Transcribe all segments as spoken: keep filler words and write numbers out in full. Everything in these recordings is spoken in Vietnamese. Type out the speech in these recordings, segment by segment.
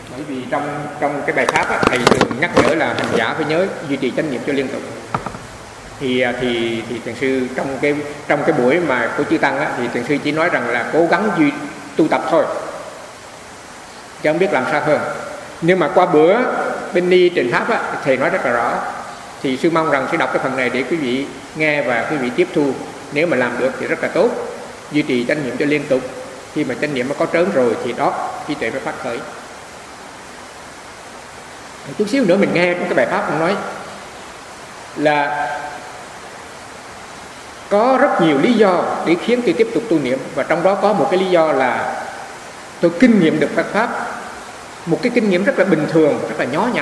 Bởi vì trong trong cái bài pháp á, thầy thường nhắc nhở là hành giả phải nhớ duy trì chánh niệm cho liên tục. Thì thì thì thiền sư trong cái trong cái buổi mà của chư tăng á, thì thiền sư chỉ nói rằng là cố gắng duy tu tập thôi, chứ không biết làm sao hơn. Nhưng mà qua bữa bên Ni trình pháp á, thầy nói rất là rõ. Thì sư mong rằng sẽ đọc cái phần này để quý vị nghe và quý vị tiếp thu. Nếu mà làm được thì rất là tốt. Duy trì chánh niệm cho liên tục. Khi mà chánh niệm nó có trớn rồi thì đó trí tuệ mới phát khởi. Chút xíu nữa mình nghe trong cái bài pháp cũng nói là có rất nhiều lý do để khiến tôi tiếp tục tu niệm. Và trong đó có một cái lý do là tôi kinh nghiệm được Phật pháp, một cái kinh nghiệm rất là bình thường, rất là nhỏ nhặt.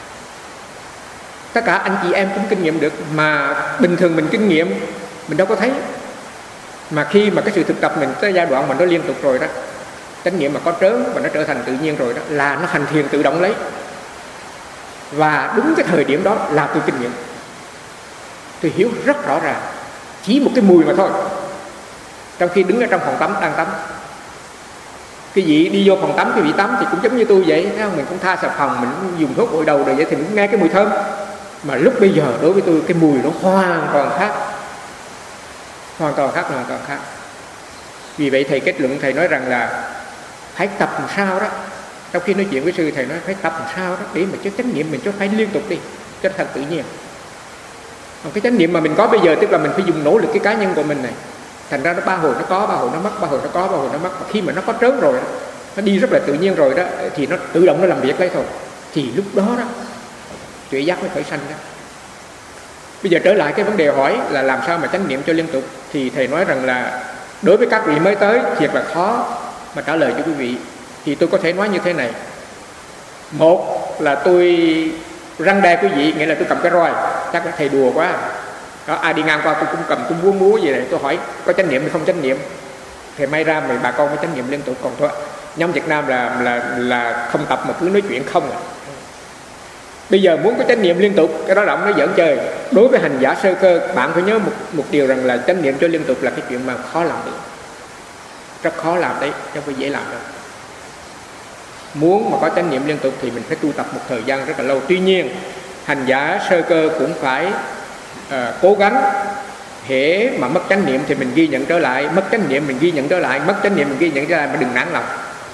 Tất cả anh chị em cũng kinh nghiệm được, mà bình thường mình kinh nghiệm mình đâu có thấy. Mà khi mà cái sự thực tập mình tới giai đoạn mà nó liên tục rồi đó, chánh niệm mà có trớn và nó trở thành tự nhiên rồi đó, là nó thành thiền tự động lấy. Và đúng cái thời điểm đó là tôi kinh nghiệm, tôi hiểu rất rõ ràng. Chỉ một cái mùi mà thôi. Trong khi đứng ở trong phòng tắm đang tắm, cái vị đi vô phòng tắm, cái vị tắm thì cũng giống như tôi vậy, mình cũng tha xà phòng, mình cũng dùng thuốc gội đầu rồi vậy thì mình cũng nghe cái mùi thơm. Mà lúc bây giờ đối với tôi cái mùi nó hoàn toàn khác, hoàn toàn khác, hoàn toàn khác. Vì vậy thầy kết luận, thầy nói rằng là phải tập làm sao đó. Trong khi nói chuyện với sư, thầy nói phải tập làm sao đó để mà cho chánh niệm mình cho phải liên tục đi, cho thật tự nhiên. Còn cái chánh niệm mà mình có bây giờ tức là mình phải dùng nỗ lực cái cá nhân của mình này. Thành ra nó ba hồi nó có, ba hồi nó mất, ba hồi nó có, ba hồi nó mất. Và khi mà nó có trớn rồi đó, nó đi rất là tự nhiên rồi đó, thì nó tự động nó làm việc lấy thôi. Thì lúc đó đó tuệ giác mới khởi sanh đó. Bây giờ trở lại cái vấn đề hỏi là làm sao mà chánh niệm cho liên tục. Thì thầy nói rằng là đối với các vị mới tới thiệt là khó mà trả lời cho quý vị. Thì tôi có thể nói như thế này. Một là tôi răng đe quý vị, nghĩa là tôi cầm cái roi, chắc là thầy đùa quá đó, ai đi ngang qua tôi cũng cầm, tôi múa múa vậy này. Tôi hỏi có chánh niệm hay không chánh niệm, thì may ra mà bà con mới chánh niệm liên tục. Còn thôi nhóm Việt Nam là là là không tập mà cứ nói chuyện không à. Bây giờ muốn có chánh niệm liên tục, cái đó là ông nói giỡn chơi. Đối với hành giả sơ cơ, bạn phải nhớ một, một điều rằng là chánh niệm cho liên tục là cái chuyện mà khó làm được, rất khó làm đấy, chứ không phải dễ làm đâu. Muốn mà có chánh niệm liên tục thì mình phải tu tập một thời gian rất là lâu. Tuy nhiên hành giả sơ cơ cũng phải uh, cố gắng. Hễ mà mất chánh niệm thì mình ghi nhận trở lại, mất chánh niệm mình ghi nhận trở lại, mất chánh niệm mình ghi nhận trở lại, mà đừng nản lòng.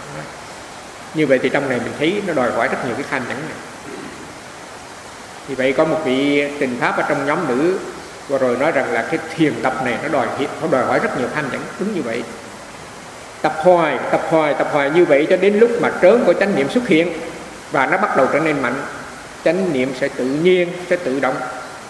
Như vậy thì trong này mình thấy nó đòi hỏi rất nhiều cái kham nhẫn này. Vì vậy có một vị trình pháp ở trong nhóm nữ vừa rồi nói rằng là cái thiền tập này nó đòi nó đòi hỏi rất nhiều kham nhẫn. Đúng như vậy. Tập hoài, tập hoài, tập hoài như vậy cho đến lúc mà trớn của chánh niệm xuất hiện và nó bắt đầu trở nên mạnh, chánh niệm sẽ tự nhiên, sẽ tự động.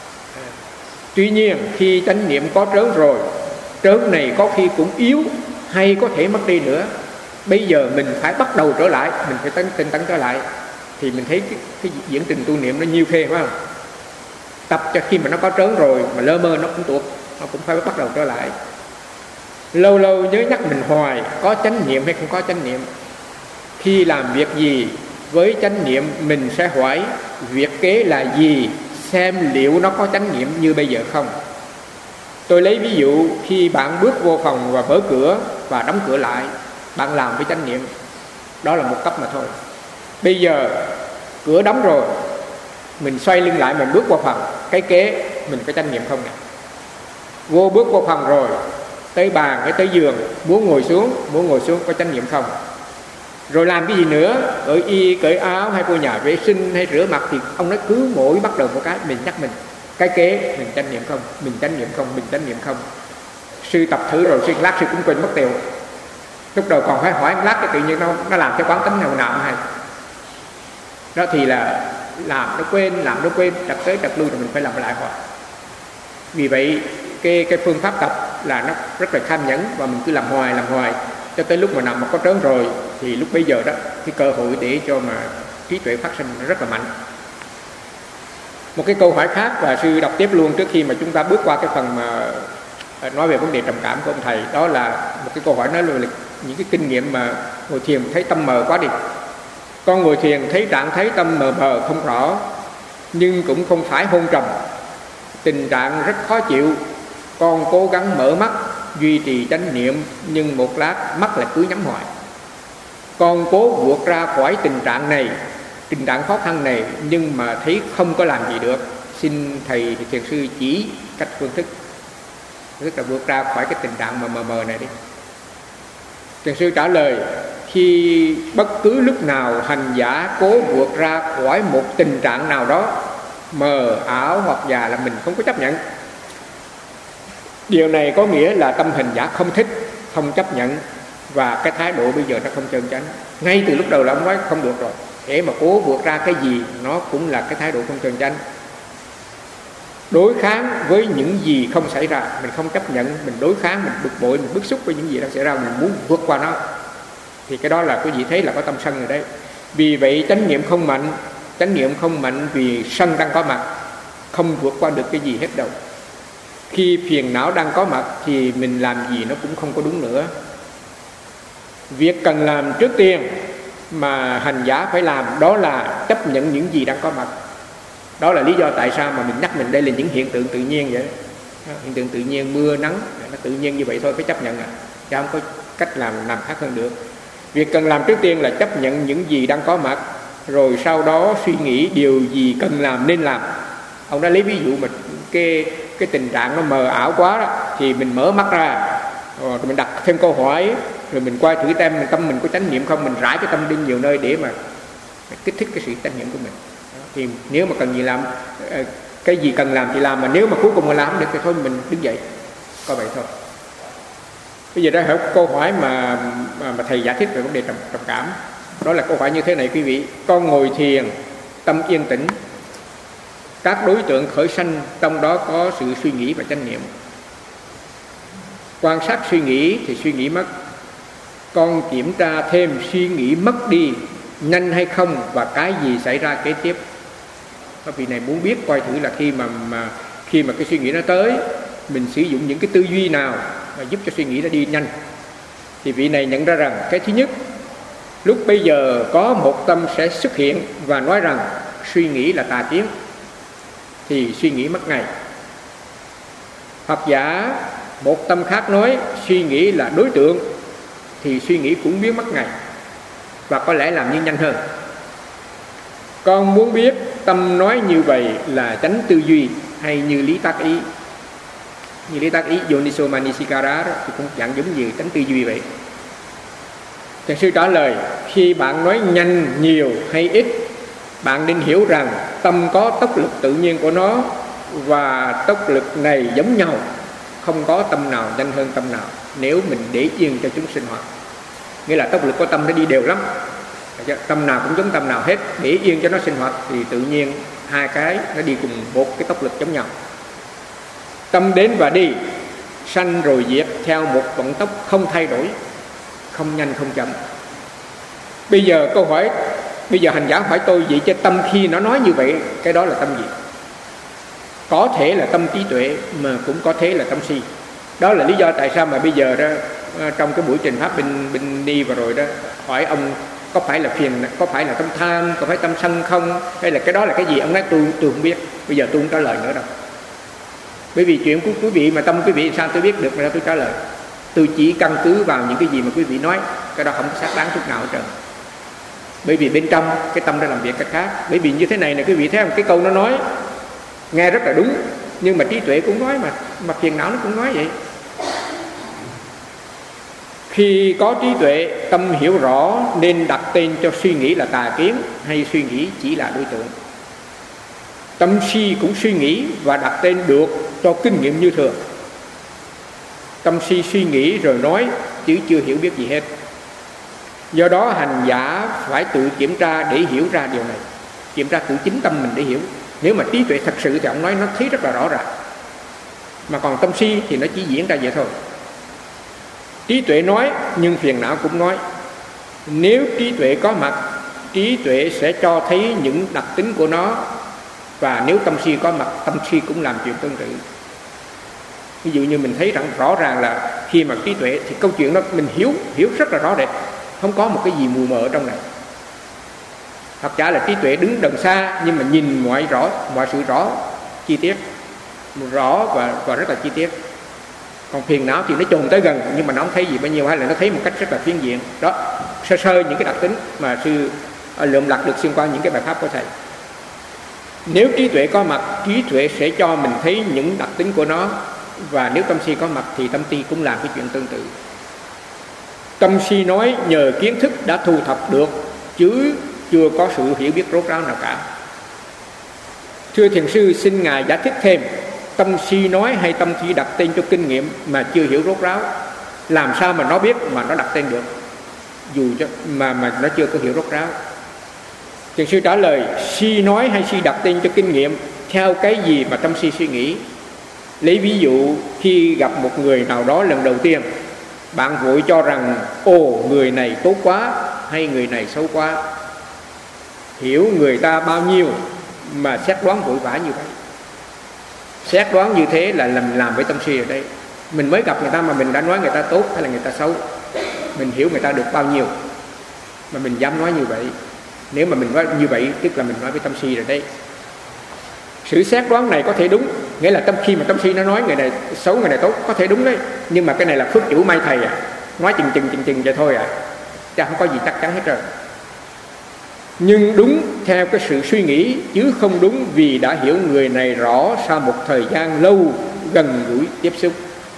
Tuy nhiên khi chánh niệm có trớn rồi, trớn này có khi cũng yếu hay có thể mất đi nữa. Bây giờ mình phải bắt đầu trở lại, mình phải tinh tinh tấn trở lại. Thì mình thấy cái, cái diễn trình tu niệm nó nhiều phê phải không? Tập cho khi mà nó có trớn rồi mà lơ mơ nó cũng tuột, nó cũng phải bắt đầu trở lại. Lâu lâu nhớ nhắc mình hoài, có chánh niệm hay không có chánh niệm. Khi làm việc gì với chánh niệm mình sẽ hỏi việc kế là gì, xem liệu nó có chánh niệm như bây giờ không. Tôi lấy ví dụ khi bạn bước vô phòng và mở cửa và đóng cửa lại, bạn làm với chánh niệm, đó là một cấp mà thôi. Bây giờ cửa đóng rồi, mình xoay lưng lại mình bước vào phòng, cái kế mình có chánh niệm không nè. Vô bước vào phòng rồi, tới bàn hay tới giường, muốn ngồi xuống, muốn ngồi xuống có chánh niệm không. Rồi làm cái gì nữa, cởi y, cởi áo hay vô nhà vệ sinh hay rửa mặt thì ông nói cứ mỗi bắt đầu một cái mình nhắc mình, cái kế mình chánh niệm không, mình chánh niệm không, mình chánh niệm không. Sư tập thử rồi, sư lát sư cũng quên mất tiêu. Lúc đầu còn phải hỏi lát cái tự nhiên nó nó làm cho quán tính nào nào hay. Đó thì là làm nó quên, làm nó quên, đặt tới đặt lui rồi mình phải làm lại hoài. Vì vậy cái cái phương pháp tập là nó rất là kham nhẫn và mình cứ làm hoài làm hoài cho tới lúc mà nằm mà có trớn rồi thì lúc bây giờ đó cái cơ hội để cho mà trí tuệ phát sinh nó rất là mạnh. Một cái câu hỏi khác và sư đọc tiếp luôn trước khi mà chúng ta bước qua cái phần mà nói về vấn đề trầm cảm của ông thầy. Đó là một cái câu hỏi nói về những cái kinh nghiệm mà ngồi thiền thấy tâm mờ quá đi. Con ngồi thiền thấy trạng thấy tâm mờ mờ không rõ, nhưng cũng không phải hôn trầm, tình trạng rất khó chịu. Con cố gắng mở mắt duy trì chánh niệm, nhưng một lát mắt lại cứ nhắm hoài. con cố vượt ra khỏi tình trạng này, tình trạng khó khăn này, nhưng mà thấy không có làm gì được. Xin thầy thiền sư chỉ cách phương thức, tức là vượt ra khỏi cái tình trạng mà mờ mờ này đi. Thiền sư trả lời: khi bất cứ lúc nào hành giả cố vượt ra khỏi một tình trạng nào đó mờ ảo hoặc già là mình không có chấp nhận. Điều này có nghĩa là tâm hành giả không thích, không chấp nhận, và cái thái độ bây giờ nó không chân chánh. Ngay từ lúc đầu là ông nói không được rồi, để mà cố vượt ra cái gì nó cũng là cái thái độ không chân chánh. Đối kháng với những gì không xảy ra, mình không chấp nhận, mình đối kháng, mình bực bội, mình bức xúc với những gì đang xảy ra, mình muốn vượt qua nó, thì cái đó là quý vị thấy là có tâm sân rồi đấy. Vì vậy chánh niệm không mạnh, chánh niệm không mạnh vì sân đang có mặt, không vượt qua được cái gì hết đâu. Khi phiền não đang có mặt thì mình làm gì nó cũng không có đúng nữa. Việc cần làm trước tiên mà hành giả phải làm đó là chấp nhận những gì đang có mặt. Đó là lý do tại sao mà mình nhắc mình đây là những hiện tượng tự nhiên vậy. Hiện tượng tự nhiên, mưa nắng nó tự nhiên như vậy thôi, phải chấp nhận à, chứ không có cách làm làm khác hơn được. Việc cần làm trước tiên là chấp nhận những gì đang có mặt, rồi sau đó suy nghĩ điều gì cần làm nên làm. Ông đã lấy ví dụ mà cái cái tình trạng nó mờ ảo quá đó, thì mình mở mắt ra rồi mình đặt thêm câu hỏi, rồi mình quay thử tem mình tâm mình có chánh niệm không, mình rải cái tâm đi nhiều nơi để mà kích thích cái sự chánh niệm của mình. Thì nếu mà cần gì làm, cái gì cần làm thì làm, mà nếu mà cuối cùng mà làm không được thì thôi mình đứng dậy, có vậy thôi. Bây giờ đã hỏi câu hỏi mà, mà mà thầy giải thích về vấn đề trầm, trầm cảm. Đó là câu hỏi như thế này quý vị: con ngồi thiền, tâm yên tĩnh, các đối tượng khởi sanh trong đó có sự suy nghĩ và chánh niệm. Quan sát suy nghĩ thì suy nghĩ mất, con kiểm tra thêm suy nghĩ mất đi nhanh hay không và cái gì xảy ra kế tiếp. Các vị này muốn biết coi thử là khi mà, mà khi mà cái suy nghĩ nó tới, mình sử dụng những cái tư duy nào mà giúp cho suy nghĩ nó đi nhanh. Thì vị này nhận ra rằng cái thứ nhất, lúc bây giờ có một tâm sẽ xuất hiện và nói rằng suy nghĩ là tà kiến, thì suy nghĩ mất ngay. Hoặc giả một tâm khác nói suy nghĩ là đối tượng, thì suy nghĩ cũng biến mất ngay, và có lẽ làm như nhanh hơn. Con muốn biết tâm nói như vậy là chánh tư duy hay như lý tác ý? Như lý tác ý Yoniso Manasikara đó, thì cũng dạng giống như chánh tư duy vậy. Thiền sư trả lời: khi bạn nói nhanh, nhiều hay ít, bạn nên hiểu rằng tâm có tốc lực tự nhiên của nó, và tốc lực này giống nhau, không có tâm nào nhanh hơn tâm nào nếu mình để yên cho chúng sinh hoạt. Nghĩa là tốc lực của tâm nó đi đều lắm, tâm nào cũng giống tâm nào hết, để yên cho nó sinh hoạt thì tự nhiên hai cái nó đi cùng một cái tốc lực giống nhau. Tâm đến và đi, sanh rồi diệt theo một vận tốc không thay đổi, không nhanh không chậm. Bây giờ câu hỏi, bây giờ hành giả hỏi tôi vậy chứ tâm khi nó nói như vậy, cái đó là tâm gì? Có thể là tâm trí tuệ, mà cũng có thể là tâm si. Đó là lý do tại sao mà bây giờ đó, trong cái buổi trình pháp bên bên đi vừa rồi đó, hỏi ông có phải là phiền, có phải là tâm tham, có phải tâm sân không, hay là cái đó là cái gì? Ông nói tôi tôi không biết. Bây giờ tôi không trả lời nữa đâu. Bởi vì chuyện của quý vị mà tâm quý vị sao tôi biết được, mà tôi trả lời. Tôi chỉ căn cứ vào những cái gì mà quý vị nói, cái đó không có xác đáng chút nào hết trơn. Bởi vì bên trong cái tâm đã làm việc cách khác. Bởi vì như thế này này quý vị thấy không, cái câu nó nói nghe rất là đúng, nhưng mà trí tuệ cũng nói mà, mà phiền não nó cũng nói vậy. Khi có trí tuệ, tâm hiểu rõ nên đặt tên cho suy nghĩ là tà kiến hay suy nghĩ chỉ là đối tượng. Tâm si cũng suy nghĩ và đặt tên được cho kinh nghiệm như thường. Tâm si suy nghĩ rồi nói chứ chưa hiểu biết gì hết. Do đó hành giả phải tự kiểm tra để hiểu ra điều này, kiểm tra tự chính tâm mình để hiểu. Nếu mà trí tuệ thật sự thì ông nói nó thấy rất là rõ ràng, mà còn tâm si thì nó chỉ diễn ra vậy thôi. Trí tuệ nói nhưng phiền não cũng nói. Nếu trí tuệ có mặt, trí tuệ sẽ cho thấy những đặc tính của nó, và nếu tâm si có mặt, tâm si cũng làm chuyện tương tự. Ví dụ như mình thấy rằng rõ ràng là khi mà trí tuệ thì câu chuyện đó mình hiểu hiểu rất là rõ rệt, không có một cái gì mù mờ ở trong này. Hoặc giả là trí tuệ đứng đằng xa nhưng mà nhìn mọi rõ, mọi sự rõ chi tiết, rõ và, và rất là chi tiết. Còn phiền não thì nó chồn tới gần nhưng mà nó không thấy gì bao nhiêu, hay là nó thấy một cách rất là phiến diện. Đó, sơ sơ những cái đặc tính mà sư lượm lặt được xuyên qua những cái bài pháp của thầy. Nếu trí tuệ có mặt, trí tuệ sẽ cho mình thấy những đặc tính của nó, và nếu tâm si có mặt thì tâm si cũng làm cái chuyện tương tự. Tâm si nói nhờ kiến thức đã thu thập được, chứ chưa có sự hiểu biết rốt ráo nào cả. Thưa thiền sư, xin ngài giải thích thêm, tâm si nói hay tâm si đặt tên cho kinh nghiệm mà chưa hiểu rốt ráo, làm sao mà nó biết mà nó đặt tên được, dù cho mà mà nó chưa có hiểu rốt ráo? Thiền sư trả lời, si nói hay si đặt tên cho kinh nghiệm theo cái gì mà tâm si suy nghĩ. Lấy ví dụ, khi gặp một người nào đó lần đầu tiên, bạn vội cho rằng ồ người này tốt quá hay người này xấu quá, hiểu người ta bao nhiêu mà xét đoán vội vã như vậy. Xét đoán như thế là làm làm với tâm si ở đây. Mình mới gặp người ta mà mình đã nói người ta tốt hay là người ta xấu. Mình hiểu người ta được bao nhiêu mà mình dám nói như vậy. Nếu mà mình nói như vậy tức là mình nói với tâm si rồi đấy. Sự xét đoán này có thể đúng, nghĩa là tâm khi mà tâm si nó nói người này xấu người này tốt có thể đúng đấy, nhưng mà cái này là phước chủ may thầy à, nói chừng chừng chừng chừng vậy thôi à, chứ không có gì chắc chắn hết rồi. Nhưng đúng theo cái sự suy nghĩ, chứ không đúng vì đã hiểu người này rõ sau một thời gian lâu gần gũi tiếp xúc.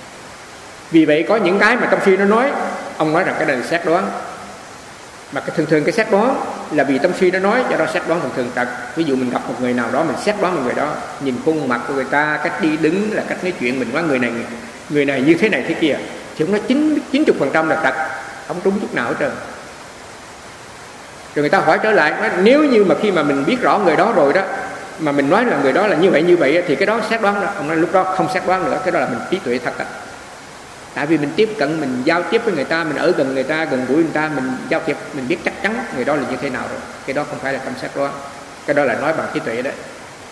Vì vậy có những cái mà tâm si nó nói, ông nói rằng cái này là xét đoán, mà cái thường thường cái xét đoán là vì tâm si nó nói, do đó xét đoán thường thường thật. Ví dụ mình gặp một người nào đó, mình xét đoán một người đó, nhìn khuôn mặt của người ta, cách đi đứng, là cách nói chuyện, mình nói người này người này như thế này thế kia, thì ông nói chín chín chục phần trăm là thật, không trúng chút nào hết trơn. Rồi người ta hỏi trở lại, nói, nếu như mà khi mà mình biết rõ người đó rồi đó, mà mình nói là người đó là như vậy như vậy thì cái đó xét đoán đó. Ông nói lúc đó không xét đoán nữa, cái đó là mình trí tuệ thật. Tại vì mình tiếp cận, mình giao tiếp với người ta, mình ở gần người ta, gần gũi người ta, mình giao tiếp, mình biết chắc chắn người đó là như thế nào rồi. Cái đó không phải là tâm xét đoán, cái đó là nói bằng trí tuệ đấy.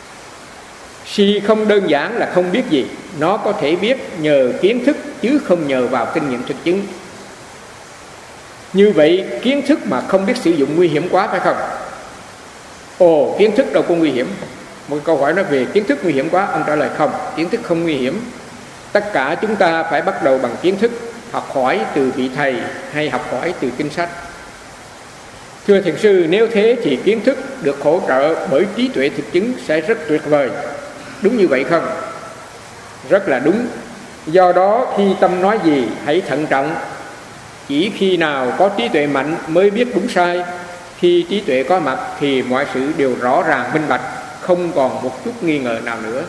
Si không đơn giản là không biết gì, nó có thể biết nhờ kiến thức chứ không nhờ vào kinh nghiệm thực chứng. Như vậy kiến thức mà không biết sử dụng nguy hiểm quá phải không? Ồ, kiến thức đâu có nguy hiểm. Một câu hỏi nói về kiến thức nguy hiểm quá, ông trả lời không, kiến thức không nguy hiểm. Tất cả chúng ta phải bắt đầu bằng kiến thức, học hỏi từ vị thầy hay học hỏi từ kinh sách. Thưa thiền sư, nếu thế thì kiến thức được hỗ trợ bởi trí tuệ thực chứng sẽ rất tuyệt vời. Đúng như vậy không? Rất là đúng. Do đó khi tâm nói gì hãy thận trọng. Chỉ khi nào có trí tuệ mạnh mới biết đúng sai. Khi trí tuệ có mặt thì mọi sự đều rõ ràng minh bạch, không còn một chút nghi ngờ nào nữa.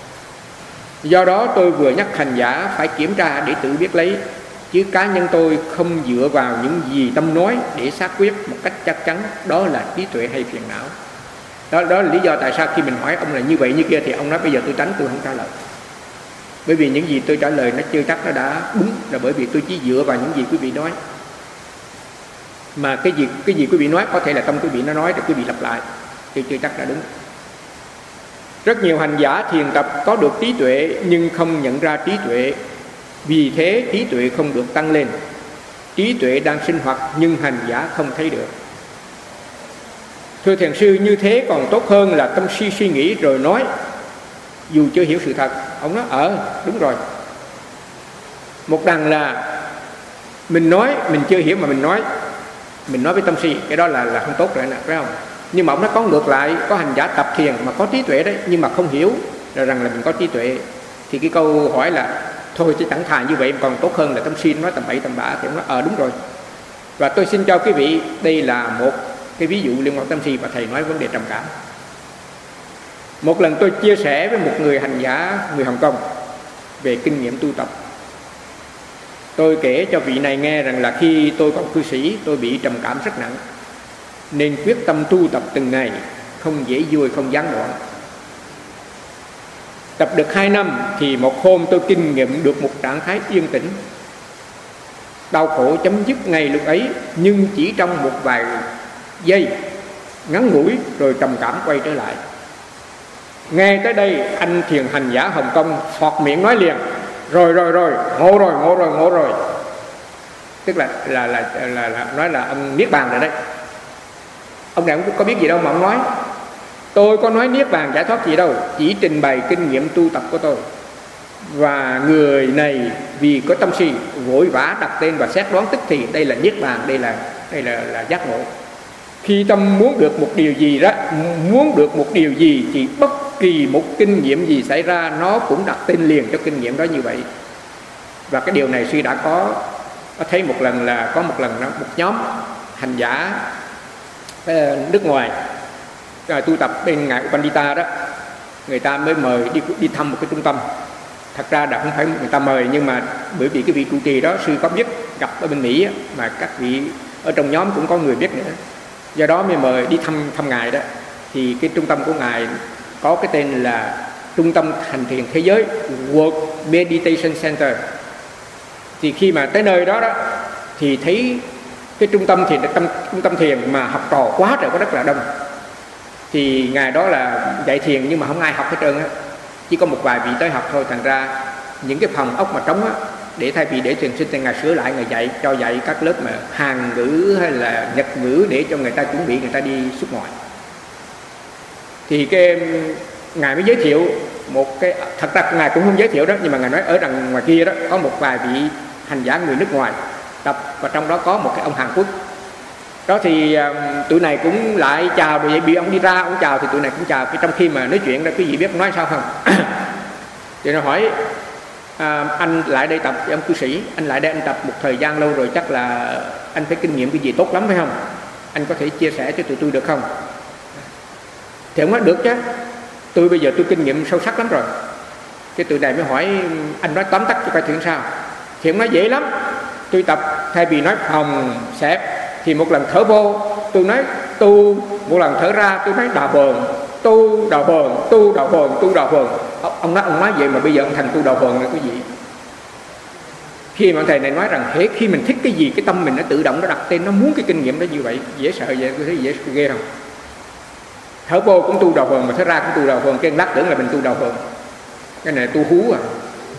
Do đó tôi vừa nhắc hành giả phải kiểm tra để tự biết lấy, chứ cá nhân tôi không dựa vào những gì tâm nói để xác quyết một cách chắc chắn đó là trí tuệ hay phiền não. Đó, đó là lý do tại sao khi mình hỏi ông là như vậy như kia thì ông nói bây giờ tôi tránh, tôi không trả lời. Bởi vì những gì tôi trả lời nó chưa chắc nó đã đúng, là bởi vì tôi chỉ dựa vào những gì quý vị nói. Mà cái gì cái gì quý vị nói có thể là tâm quý vị nó nói rồi quý vị lặp lại thì chưa chắc đã đúng. Rất nhiều hành giả thiền tập có được trí tuệ nhưng không nhận ra trí tuệ, vì thế trí tuệ không được tăng lên. Trí tuệ đang sinh hoạt nhưng hành giả không thấy được. Thưa thiền sư, như thế còn tốt hơn là tâm si suy nghĩ rồi nói dù chưa hiểu sự thật. Ông nói ờ đúng rồi. Một đằng là mình nói mình chưa hiểu mà mình nói, mình nói với tâm si, cái đó là là không tốt rồi nè, phải không? Nhưng mà ông nói có ngược lại, có hành giả tập thiền mà có trí tuệ đấy, nhưng mà không hiểu rồi rằng là mình có trí tuệ, thì cái câu hỏi là thôi chứ chẳng thà như vậy còn tốt hơn là tâm si nói tầm bậy tầm bạ. Thì ông nói ờ đúng rồi. Và tôi xin cho quý vị đây là một cái ví dụ liên quan tâm si và thầy nói vấn đề trầm cảm. Một lần tôi chia sẻ với một người hành giả người Hồng Kông về kinh nghiệm tu tập. Tôi kể cho vị này nghe rằng là khi tôi còn cư sĩ, tôi bị trầm cảm rất nặng, nên quyết tâm tu tập từng ngày, không dễ vui không gián đoạn. Tập được hai năm thì một hôm tôi kinh nghiệm được một trạng thái yên tĩnh. Đau khổ chấm dứt ngay lúc ấy, nhưng chỉ trong một vài giây ngắn ngủi rồi trầm cảm quay trở lại. Nghe tới đây anh thiền hành giả Hồng Kông phọt miệng nói liền rồi rồi rồi ngộ rồi ngộ rồi ngộ rồi, tức là là là là, là nói là ông niết bàn rồi đấy. Ông này cũng có biết gì đâu mà ông nói. Tôi có nói niết bàn giải thoát gì đâu, chỉ trình bày kinh nghiệm tu tập của tôi. Và người này vì có tâm si vội vã đặt tên và xét đoán tức thì đây là niết bàn, đây là đây là là giác ngộ. Khi tâm muốn được một điều gì đó, muốn được một điều gì thì bất kỳ một kinh nghiệm gì xảy ra nó cũng đặt tên liền cho kinh nghiệm đó như vậy. Và cái điều này sư đã có, có thấy một lần là có một lần đó, một nhóm hành giả nước ngoài tu tập bên ngài Upandita đó, người ta mới mời đi đi thăm một cái trung tâm. Thật ra đã không phải người ta mời, nhưng mà bởi vì cái vị trụ trì đó sư có biết, gặp ở bên Mỹ mà các vị ở trong nhóm cũng có người biết nữa, do đó mới mời đi thăm thăm ngài đó. Thì cái trung tâm của ngài có cái tên là Trung tâm Hành Thiền Thế Giới, World Meditation Center. Thì khi mà tới nơi đó đó thì thấy cái trung tâm thiền, trung, trung tâm thiền mà học trò quá trời, có rất là đông. Thì ngài đó là dạy thiền nhưng mà không ai học hết trơn á, chỉ có một vài vị tới học thôi. Thành ra những cái phòng ốc mà trống á, để thay vì để thiền sinh thì ngài sửa lại, ngài dạy cho dạy các lớp mà Hàn ngữ hay là Nhật ngữ để cho người ta chuẩn bị người ta đi xuất ngoại. Thì cái ngài mới giới thiệu một cái, thật ra ngài cũng không giới thiệu đó, nhưng mà ngài nói ở đằng ngoài kia đó có một vài vị hành giả người nước ngoài tập, và trong đó có một cái ông Hàn Quốc đó. Thì um, tụi này cũng lại chào, rồi vậy bị ông đi ra ông chào thì tụi này cũng chào. Cái trong khi mà nói chuyện đó, quý vị biết nói sao không? Thì nó hỏi à, anh lại đây tập, ông cư sĩ, anh lại đây anh tập một thời gian lâu rồi, chắc là anh phải kinh nghiệm cái gì tốt lắm phải không? Anh có thể chia sẻ cho tụi tôi được không? Thì ông nói được chứ, tôi bây giờ tôi kinh nghiệm sâu sắc lắm rồi. Cái tụi này mới hỏi anh nói tóm tắt cho coi thử sao. Thì ông nói dễ lắm, tôi tập thay vì nói phòng xẹp thì một lần thở vô tôi nói tu, một lần thở ra tôi nói đà bờn, tu đà bờn, tu đà bờn, tu đà bờn. Ông nói ông nói vậy mà bây giờ ông thành tu đà bờn rồi quý vị. Khi mà thầy này nói rằng hễ khi mình thích cái gì, cái tâm mình nó tự động nó đặt tên, nó muốn cái kinh nghiệm đó như vậy. Dễ sợ vậy, tôi thấy dễ ghê không? Thở vô cũng tu đà bờn, mà thở ra cũng tu đà bờn, cái lát tưởng là mình tu đà bờn. Cái này tu hú à.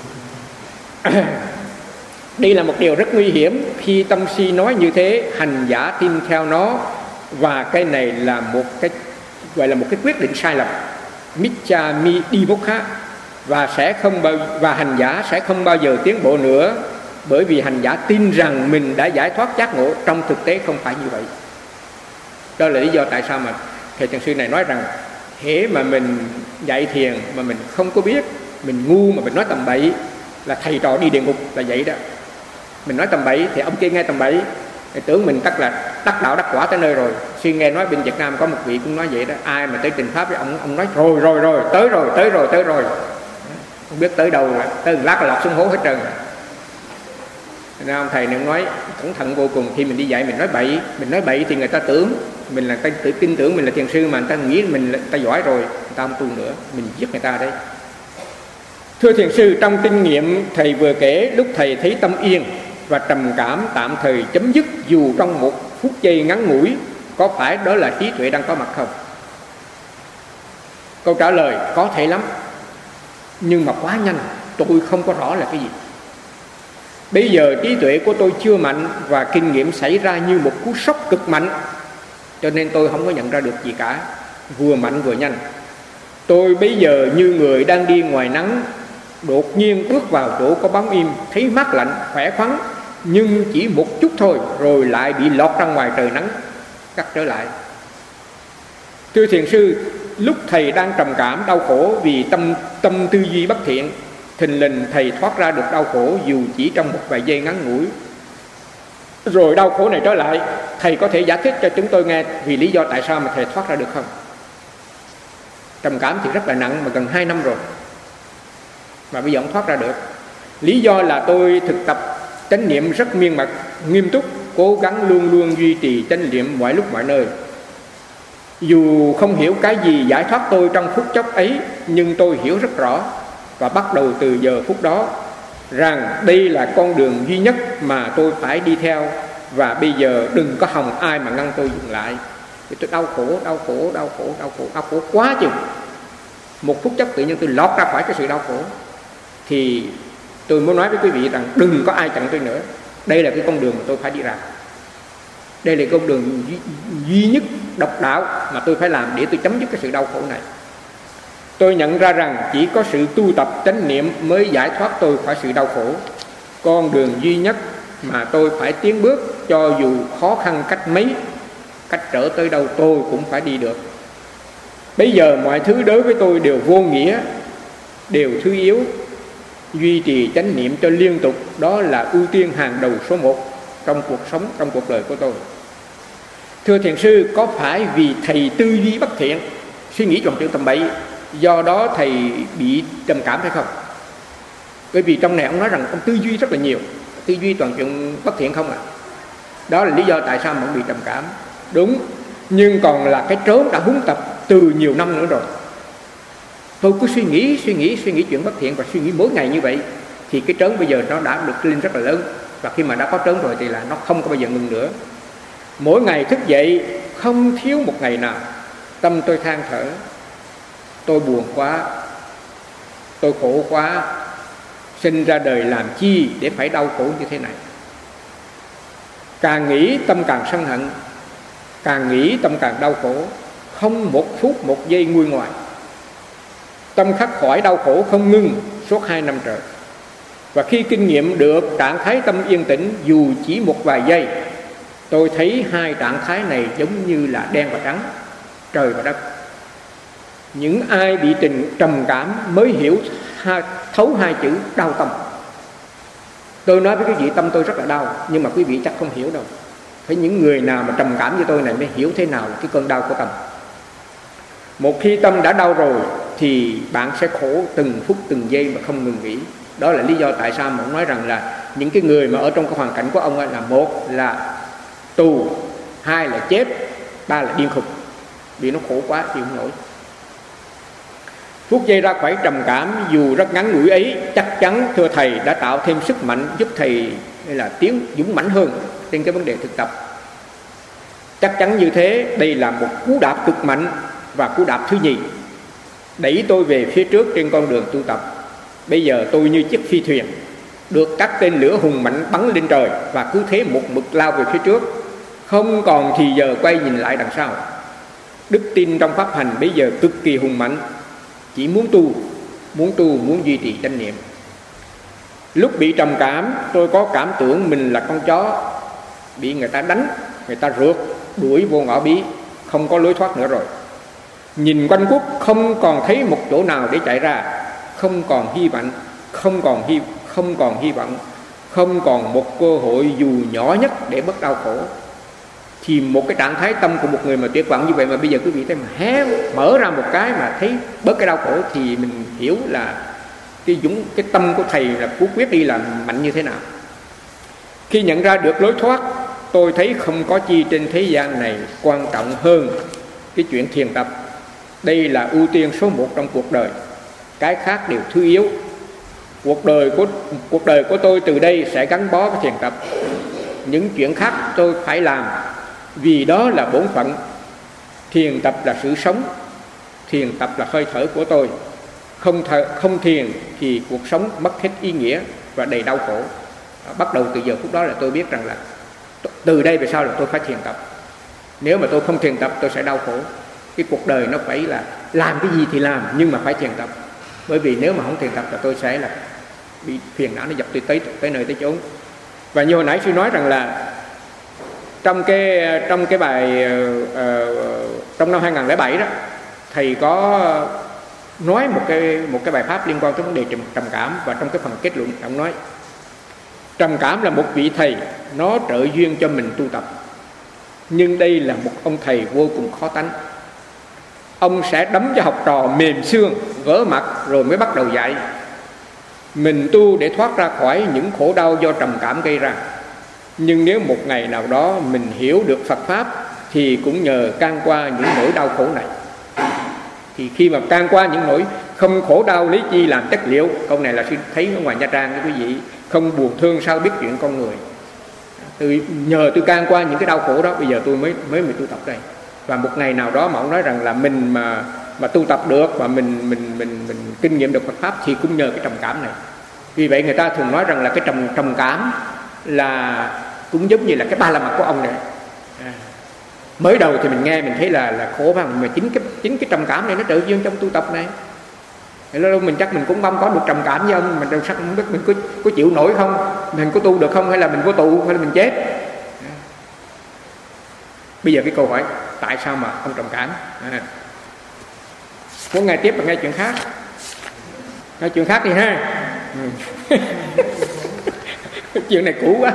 Đây là một điều rất nguy hiểm. Khi tâm si nói như thế, hành giả tin theo nó, và cái này là một cái gọi là một cái quyết định sai lầm, Miccha mi đi mokha, và sẽ không bao và hành giả sẽ không bao giờ tiến bộ nữa, bởi vì hành giả tin rằng mình đã giải thoát giác ngộ. Trong thực tế không phải như vậy. Đó là lý do tại sao mà thầy thiền sư này nói rằng hễ mà mình dạy thiền mà mình không có biết, mình ngu mà mình nói tầm bậy là thầy trò đi địa ngục, là vậy đó. Mình nói tầm bậy thì ông kia nghe tầm bậy, thì tưởng mình tất là đắc đạo đắc quả tới nơi rồi. Suy nghe nói bên Việt Nam có một vị cũng nói vậy đó, ai mà tới trình pháp với ông, ông nói rồi rồi rồi tới rồi tới rồi tới rồi, không biết tới đâu là tới một lát là lọt xuống hố hết trơn. Nên ông thầy này nói cẩn thận vô cùng. Khi mình đi dạy mình nói bậy, mình nói bậy thì người ta tưởng mình là ta tự tin tưởng mình là thiền sư, mà người ta nghĩ mình là ta giỏi rồi, người ta không tu nữa, mình giết người ta đấy. Thưa thiền sư, trong kinh nghiệm thầy vừa kể, lúc thầy thấy tâm yên và trầm cảm tạm thời chấm dứt dù trong một phút giây ngắn ngủi, có phải đó là trí tuệ đang có mặt không? Câu trả lời có thể lắm, nhưng mà quá nhanh, tôi không có rõ là cái gì. Bây giờ trí tuệ của tôi chưa mạnh và kinh nghiệm xảy ra như một cú sốc cực mạnh, cho nên tôi không có nhận ra được gì cả, vừa mạnh vừa nhanh. Tôi bây giờ như người đang đi ngoài nắng, đột nhiên bước vào chỗ có bóng im, thấy mát lạnh, khỏe khoắn, nhưng chỉ một chút thôi rồi lại bị lọt ra ngoài trời nắng, cắt trở lại. Thưa thiền sư, lúc thầy đang trầm cảm đau khổ vì tâm tâm tư duy bất thiện, thình lình thầy thoát ra được đau khổ dù chỉ trong một vài giây ngắn ngủi, rồi đau khổ này trở lại. Thầy có thể giải thích cho chúng tôi nghe vì lý do tại sao mà thầy thoát ra được không? Trầm cảm thì rất là nặng, mà gần hai năm rồi mà bây giờ ông thoát ra được. Lý do là tôi thực tập chánh niệm rất miên mật, nghiêm túc, cố gắng luôn luôn duy trì chánh niệm mọi lúc mọi nơi. Dù không hiểu cái gì giải thoát tôi trong phút chốc ấy, nhưng tôi hiểu rất rõ và bắt đầu từ giờ phút đó rằng đây là con đường duy nhất mà tôi phải đi theo, và bây giờ đừng có hòng ai mà ngăn tôi dừng lại. Thì tôi đau khổ, đau khổ, đau khổ, đau khổ, đau khổ quá chừng. Một phút chốc tự nhiên tôi lọt ra khỏi cái sự đau khổ. Thì tôi muốn nói với quý vị rằng đừng có ai chặn tôi nữa. Đây là cái con đường mà tôi phải đi ra. Đây là con đường duy, duy nhất độc đạo mà tôi phải làm để tôi chấm dứt cái sự đau khổ này. Tôi nhận ra rằng chỉ có sự tu tập chánh niệm mới giải thoát tôi khỏi sự đau khổ. Con đường duy nhất mà tôi phải tiến bước cho dù khó khăn cách mấy, cách trở tới đâu tôi cũng phải đi được. Bây giờ mọi thứ đối với tôi đều vô nghĩa, đều thứ yếu. Duy trì chánh niệm cho liên tục, đó là ưu tiên hàng đầu số một trong cuộc sống, trong cuộc đời của tôi. Thưa thiền sư, có phải vì thầy tư duy bất thiện, suy nghĩ tròn trịa tầm bậy, do đó thầy bị trầm cảm phải không? Bởi vì trong này ông nói rằng ông tư duy rất là nhiều, tư duy toàn chuyện bất thiện không à. Đó là lý do tại sao mà ông bị trầm cảm. Đúng, nhưng còn là cái trớn đã huấn tập từ nhiều năm nữa rồi. Tôi cứ suy nghĩ, suy nghĩ, suy nghĩ chuyện bất thiện và suy nghĩ mỗi ngày như vậy, thì cái trớn bây giờ nó đã được lên rất là lớn. Và khi mà đã có trớn rồi thì là nó không có bao giờ ngừng nữa. Mỗi ngày thức dậy không thiếu một ngày nào tâm tôi than thở, tôi buồn quá, tôi khổ quá, sinh ra đời làm chi để phải đau khổ như thế này. Càng nghĩ tâm càng sân hận, càng nghĩ tâm càng đau khổ, không một phút một giây nguôi ngoai. Tâm khắc khỏi đau khổ không ngưng suốt hai năm trời. Và khi kinh nghiệm được trạng thái tâm yên tĩnh dù chỉ một vài giây, tôi thấy hai trạng thái này giống như là đen và trắng, trời và đất. Những ai bị tình trầm cảm mới hiểu ha, thấu hai chữ đau tâm. Tôi nói với quý vị tâm tôi rất là đau, nhưng mà quý vị chắc không hiểu đâu. Phải những người nào mà trầm cảm như tôi này mới hiểu thế nào là cái cơn đau của tâm. Một khi tâm đã đau rồi thì bạn sẽ khổ từng phút từng giây mà không ngừng nghỉ. Đó là lý do tại sao mà ông nói rằng là những cái người mà ở trong cái hoàn cảnh của ông ấy là một là tù, hai là chết, ba là điên khùng, vì nó khổ quá chịu không nổi. Phút giây ra khỏi trầm cảm dù rất ngắn ngủi ấy, chắc chắn thưa thầy đã tạo thêm sức mạnh giúp thầy là tiến dũng mãnh hơn trên cái vấn đề thực tập. Chắc chắn như thế, đây là một cú đạp cực mạnh và cú đạp thứ nhì đẩy tôi về phía trước trên con đường tu tập. Bây giờ tôi như chiếc phi thuyền được các tên lửa hùng mạnh bắn lên trời và cứ thế một mực lao về phía trước, không còn thì giờ quay nhìn lại đằng sau. Đức tin trong pháp hành bây giờ cực kỳ hùng mạnh, chỉ muốn tu, muốn tu, muốn duy trì chánh niệm. Lúc bị trầm cảm, tôi có cảm tưởng mình là con chó bị người ta đánh, người ta rượt, đuổi vô ngõ bí, không có lối thoát nữa rồi. Nhìn quanh quất không còn thấy một chỗ nào để chạy ra, không còn hy vọng, không còn hy, không còn hy vọng, không còn một cơ hội dù nhỏ nhất để bớt đau khổ. Thì một cái trạng thái tâm của một người mà tuyệt vọng như vậy mà bây giờ quý vị thấy mà hé mở ra một cái mà thấy bớt cái đau khổ, thì mình hiểu là cái dũng cái tâm của thầy là cú quyết đi là mạnh như thế nào. Khi nhận ra được lối thoát, tôi thấy không có chi trên thế gian này quan trọng hơn cái chuyện thiền tập. Đây là ưu tiên số một trong cuộc đời, cái khác đều thứ yếu. Cuộc đời của cuộc đời của tôi từ đây sẽ gắn bó với thiền tập. Những chuyện khác tôi phải làm vì đó là bổn phận. Thiền tập là sự sống, thiền tập là hơi thở của tôi. Không thở, không thiền thì cuộc sống mất hết ý nghĩa và đầy đau khổ. Bắt đầu từ giờ phút đó là tôi biết rằng là từ đây về sau là tôi phải thiền tập. Nếu mà tôi không thiền tập tôi sẽ đau khổ. Cái cuộc đời nó phải là làm cái gì thì làm, nhưng mà phải thiền tập. Bởi vì nếu mà không thiền tập là tôi sẽ là bị phiền não nó dập tôi tới tới nơi tới chốn. Và như hồi nãy sư nói rằng là trong cái trong cái bài uh, trong năm hai không không bảy đó, thầy có nói một cái một cái bài pháp liên quan tới vấn đề trầm, trầm cảm. Và trong cái phần kết luận ông nói trầm cảm là một vị thầy, nó trợ duyên cho mình tu tập, nhưng đây là một ông thầy vô cùng khó tánh. Ông sẽ đấm cho học trò mềm xương, vỡ mặt rồi mới bắt đầu dạy. Mình tu để thoát ra khỏi những khổ đau do trầm cảm gây ra. Nhưng nếu một ngày nào đó mình hiểu được Phật Pháp thì cũng nhờ can qua những nỗi đau khổ này. Thì khi mà can qua những nỗi không khổ đau lấy chi làm chất liệu, câu này là thấy ở ngoài Nha Trang đó quý vị. Không buồn thương sao biết chuyện con người. Từ nhờ tôi can qua những cái đau khổ đó, bây giờ tôi mới mới mới tu tập đây. Và một ngày nào đó mà ông nói rằng là mình mà mà tu tập được và mình mình mình mình kinh nghiệm được Phật Pháp thì cũng nhờ cái trầm cảm này. Vì vậy người ta thường nói rằng là cái trầm trầm cảm là cũng giống như là cái ba la mật của ông này. À, mới đầu thì mình nghe mình thấy là là khổ mà mà chính cái chính cái trầm cảm này nó trợ duyên trong tu tập này. Lâu mình chắc mình cũng mong có được trầm cảm với ông, mình đâu sắc không biết mình có có chịu nổi không, mình có tu được không, hay là mình vô tù hay là mình chết. Bây giờ cái câu hỏi tại sao mà ông trầm cảm? À. Muốn nghe tiếp và nghe chuyện khác? Nghe chuyện khác đi ha. Ừ. Chuyện này cũ quá.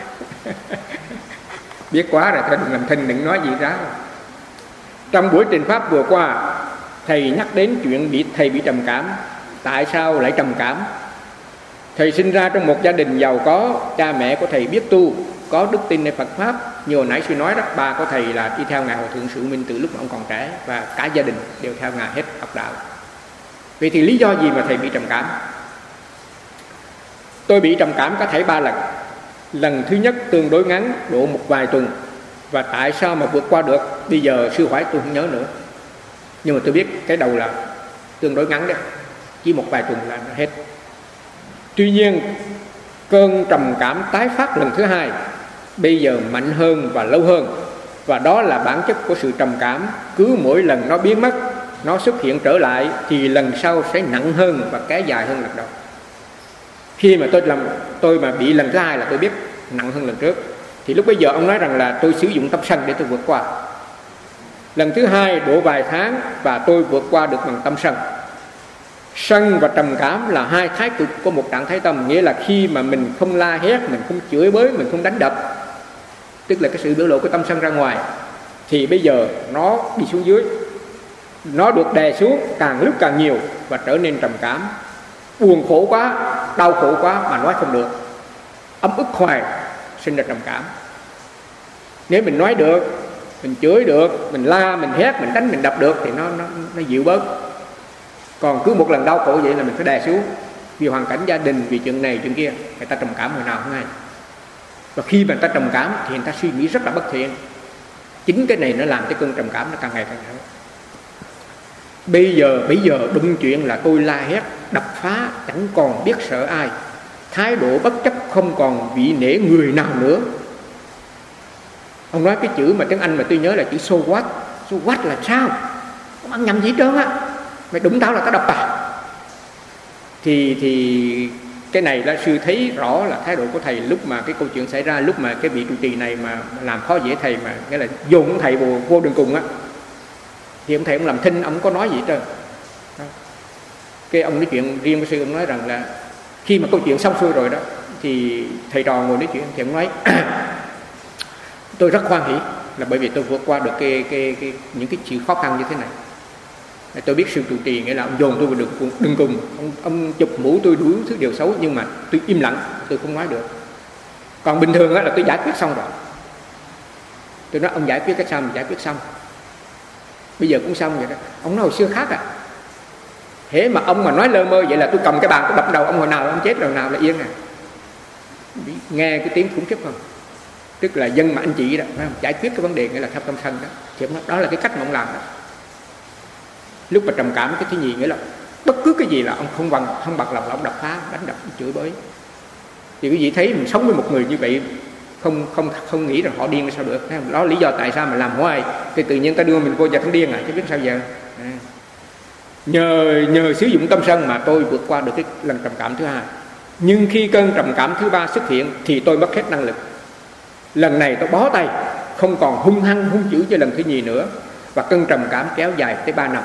Biết quá rồi, thôi đừng làm thinh, đừng nói gì ra. Trong buổi trình pháp vừa qua, thầy nhắc đến chuyện bị thầy bị trầm cảm. Tại sao lại trầm cảm? Thầy sinh ra trong một gia đình giàu có, cha mẹ của thầy biết tu, có đức tinในPhật pháp. Như hồi nãy sư nói đó, ba của thầy là đi theo ngài Hòa thượng Sự Minh từ lúc mà ông còn trẻ, và cả gia đình đều theo ngài hết học đạo. Vậy thì lý do gì mà thầy bị trầm cảm? Tôi bị trầm cảm có thể ba lần. Lần thứ nhất tương đối ngắn, độ một vài tuần. Và tại sao mà vượt qua được? Bây giờ sư hỏi tôi không nhớ nữa. Nhưng mà tôi biết cái đầu là tương đối ngắn đấy, chỉ một vài tuần là nó hết. Tuy nhiên cơn trầm cảm tái phát lần thứ hai bây giờ mạnh hơn và lâu hơn. Và đó là bản chất của sự trầm cảm. Cứ mỗi lần nó biến mất, nó xuất hiện trở lại, thì lần sau sẽ nặng hơn và kéo dài hơn lần đầu. Khi mà tôi làm tôi mà bị lần thứ hai là tôi biết nặng hơn lần trước. Thì lúc bây giờ ông nói rằng là tôi sử dụng tâm sân để tôi vượt qua. Lần thứ hai độ vài tháng và tôi vượt qua được bằng tâm sân. Sân và trầm cảm là hai thái cực của một trạng thái tâm. Nghĩa là khi mà mình không la hét, mình không chửi bới, mình không đánh đập, tức là cái sự biểu lộ của tâm sân ra ngoài, thì bây giờ nó đi xuống dưới, nó được đè xuống càng lúc càng nhiều và trở nên trầm cảm. Buồn khổ quá, đau khổ quá mà nói không được, ấm ức hoài, sinh ra trầm cảm. Nếu mình nói được, mình chửi được, mình la, mình hét, mình đánh, mình đập được thì nó, nó, nó dịu bớt. Còn cứ một lần đau khổ vậy là mình phải đè xuống, vì hoàn cảnh gia đình, vì chuyện này chuyện kia, người ta trầm cảm người nào không hay. Và khi mà người ta trầm cảm thì người ta suy nghĩ rất là bất thiện. Chính cái này nó làm cái cơn trầm cảm nó càng ngày càng lớn. Bây giờ bây giờ đụng chuyện là tôi la hét, đập phá, chẳng còn biết sợ ai, thái độ bất chấp, không còn vị nể người nào nữa. Ông nói cái chữ mà tiếng Anh mà tôi nhớ là chữ so what. So what là sao? Không ăn nhầm gì hết trơn á. Mày đụng tao là tao đập à? Thì thì cái này là sư thấy rõ là thái độ của thầy lúc mà cái câu chuyện xảy ra, lúc mà cái vị trụ trì này mà làm khó dễ thầy, mà nghĩa là dồn ông thầy vô, vô đường cùng á, thì ông thầy ông làm thinh, ông không có nói gì hết trơn. Cái ông nói chuyện riêng với sư, ông nói rằng là khi mà câu chuyện xong xuôi rồi đó, thì thầy trò ngồi nói chuyện, thì ông nói tôi rất hoan hỉ là bởi vì tôi vượt qua được cái, cái, cái, những cái sự khó khăn như thế này. Tôi biết sư trụ trì nghĩa là ông dồn tôi vào đường cùng, đường cùng. Ông, ông chụp mũ tôi đủ thứ điều xấu, nhưng mà tôi im lặng, tôi không nói được. Còn bình thường á, là tôi giải quyết xong rồi. Tôi nói ông giải quyết cái sao mình giải quyết xong, bây giờ cũng xong vậy đó. Ông nói hồi xưa khác à. Thế mà ông mà nói lơ mơ vậy là tôi cầm cái bàn tôi đập đầu ông, hồi nào ông chết, rồi nào là yên à. Nghe cái tiếng khủng khiếp không? Tức là dân mà anh chị đó, giải quyết cái vấn đề nghĩa là theo tâm sân đó. Thì đó, đó là cái cách mà ông làm đó. Lúc mà trầm cảm cái thứ nhì nghĩa là bất cứ cái gì là ông không bằng không bật lòng là ông đập phá, đánh đập, chửi bới. Thì quý vị thấy mình sống với một người như vậy, không không không nghĩ rằng họ điên sao được. Đó là lý do tại sao mà làm hoài thì tự nhiên ta đưa mình vô vào thằng điên à, chứ biết sao giờ. À. Nhờ nhờ sử dụng tâm sân mà tôi vượt qua được cái lần trầm cảm thứ hai. Nhưng khi cơn trầm cảm thứ ba xuất hiện thì tôi mất hết năng lực. Lần này tôi bó tay, không còn hung hăng hung dữ cho lần thứ nhì nữa. Và cơn trầm cảm kéo dài tới ba năm.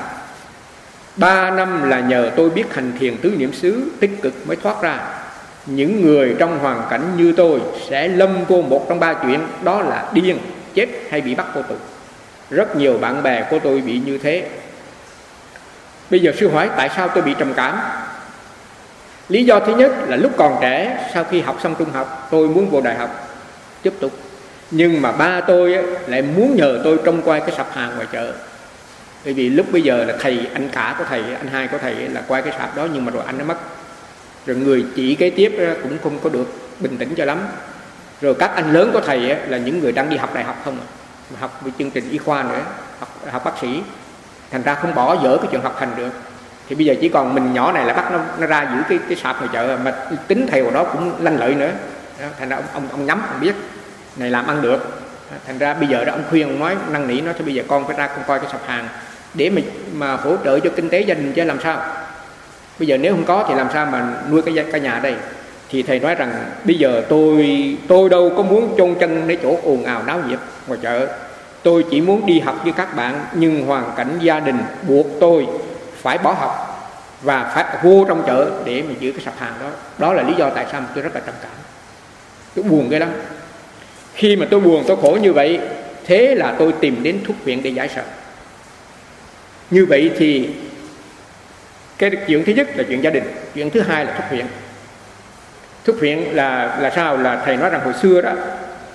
Ba năm là nhờ tôi biết hành thiền tứ niệm xứ tích cực mới thoát ra. Những người trong hoàn cảnh như tôi sẽ lâm vô một trong ba chuyện, đó là điên, chết hay bị bắt vô tù. Rất nhiều bạn bè của tôi bị như thế. Bây giờ sư hỏi tại sao tôi bị trầm cảm? Lý do thứ nhất là lúc còn trẻ, sau khi học xong trung học, tôi muốn vô đại học tiếp tục. Nhưng mà ba tôi lại muốn nhờ tôi trông coi cái sạp hàng ngoài chợ. Bởi vì lúc bây giờ là thầy, anh cả của thầy, anh hai của thầy là quay cái sạp đó, nhưng mà rồi anh nó mất. Rồi người chị kế tiếp cũng không có được bình tĩnh cho lắm. Rồi các anh lớn của thầy là những người đang đi học đại học không à. Học với chương trình y khoa nữa, học, học bác sĩ. Thành ra không bỏ dở cái chuyện học hành được. Thì bây giờ chỉ còn mình nhỏ này là bắt nó, nó ra giữ cái, cái sạp ngoài chợ. Mà tính thầy của đó cũng lanh lợi nữa. Thành ra ông, ông, ông nhắm, ông biết này làm ăn được. Thành ra bây giờ đó ông khuyên, ông nói năn nỉ nó, thì bây giờ con phải ra con coi cái sạp hàng để mà, mà hỗ trợ cho kinh tế gia đình chứ làm sao. Bây giờ nếu không có thì làm sao mà nuôi cái, cái nhà đây. Thì thầy nói rằng bây giờ tôi tôi đâu có muốn chôn chân đến chỗ ồn ào náo nhiệt ngoài chợ. Tôi chỉ muốn đi học với các bạn, nhưng hoàn cảnh gia đình buộc tôi phải bỏ học và phải vô trong chợ để mà giữ cái sạp hàng đó. Đó là lý do tại sao tôi rất là trầm cảm. Tôi buồn ghê lắm. Khi mà tôi buồn, tôi khổ như vậy, thế là tôi tìm đến thuốc viện để giải sợ. Như vậy thì cái chuyện thứ nhất là chuyện gia đình, chuyện thứ hai là thuốc viện. Thuốc viện là là sao? Là thầy nói rằng hồi xưa đó,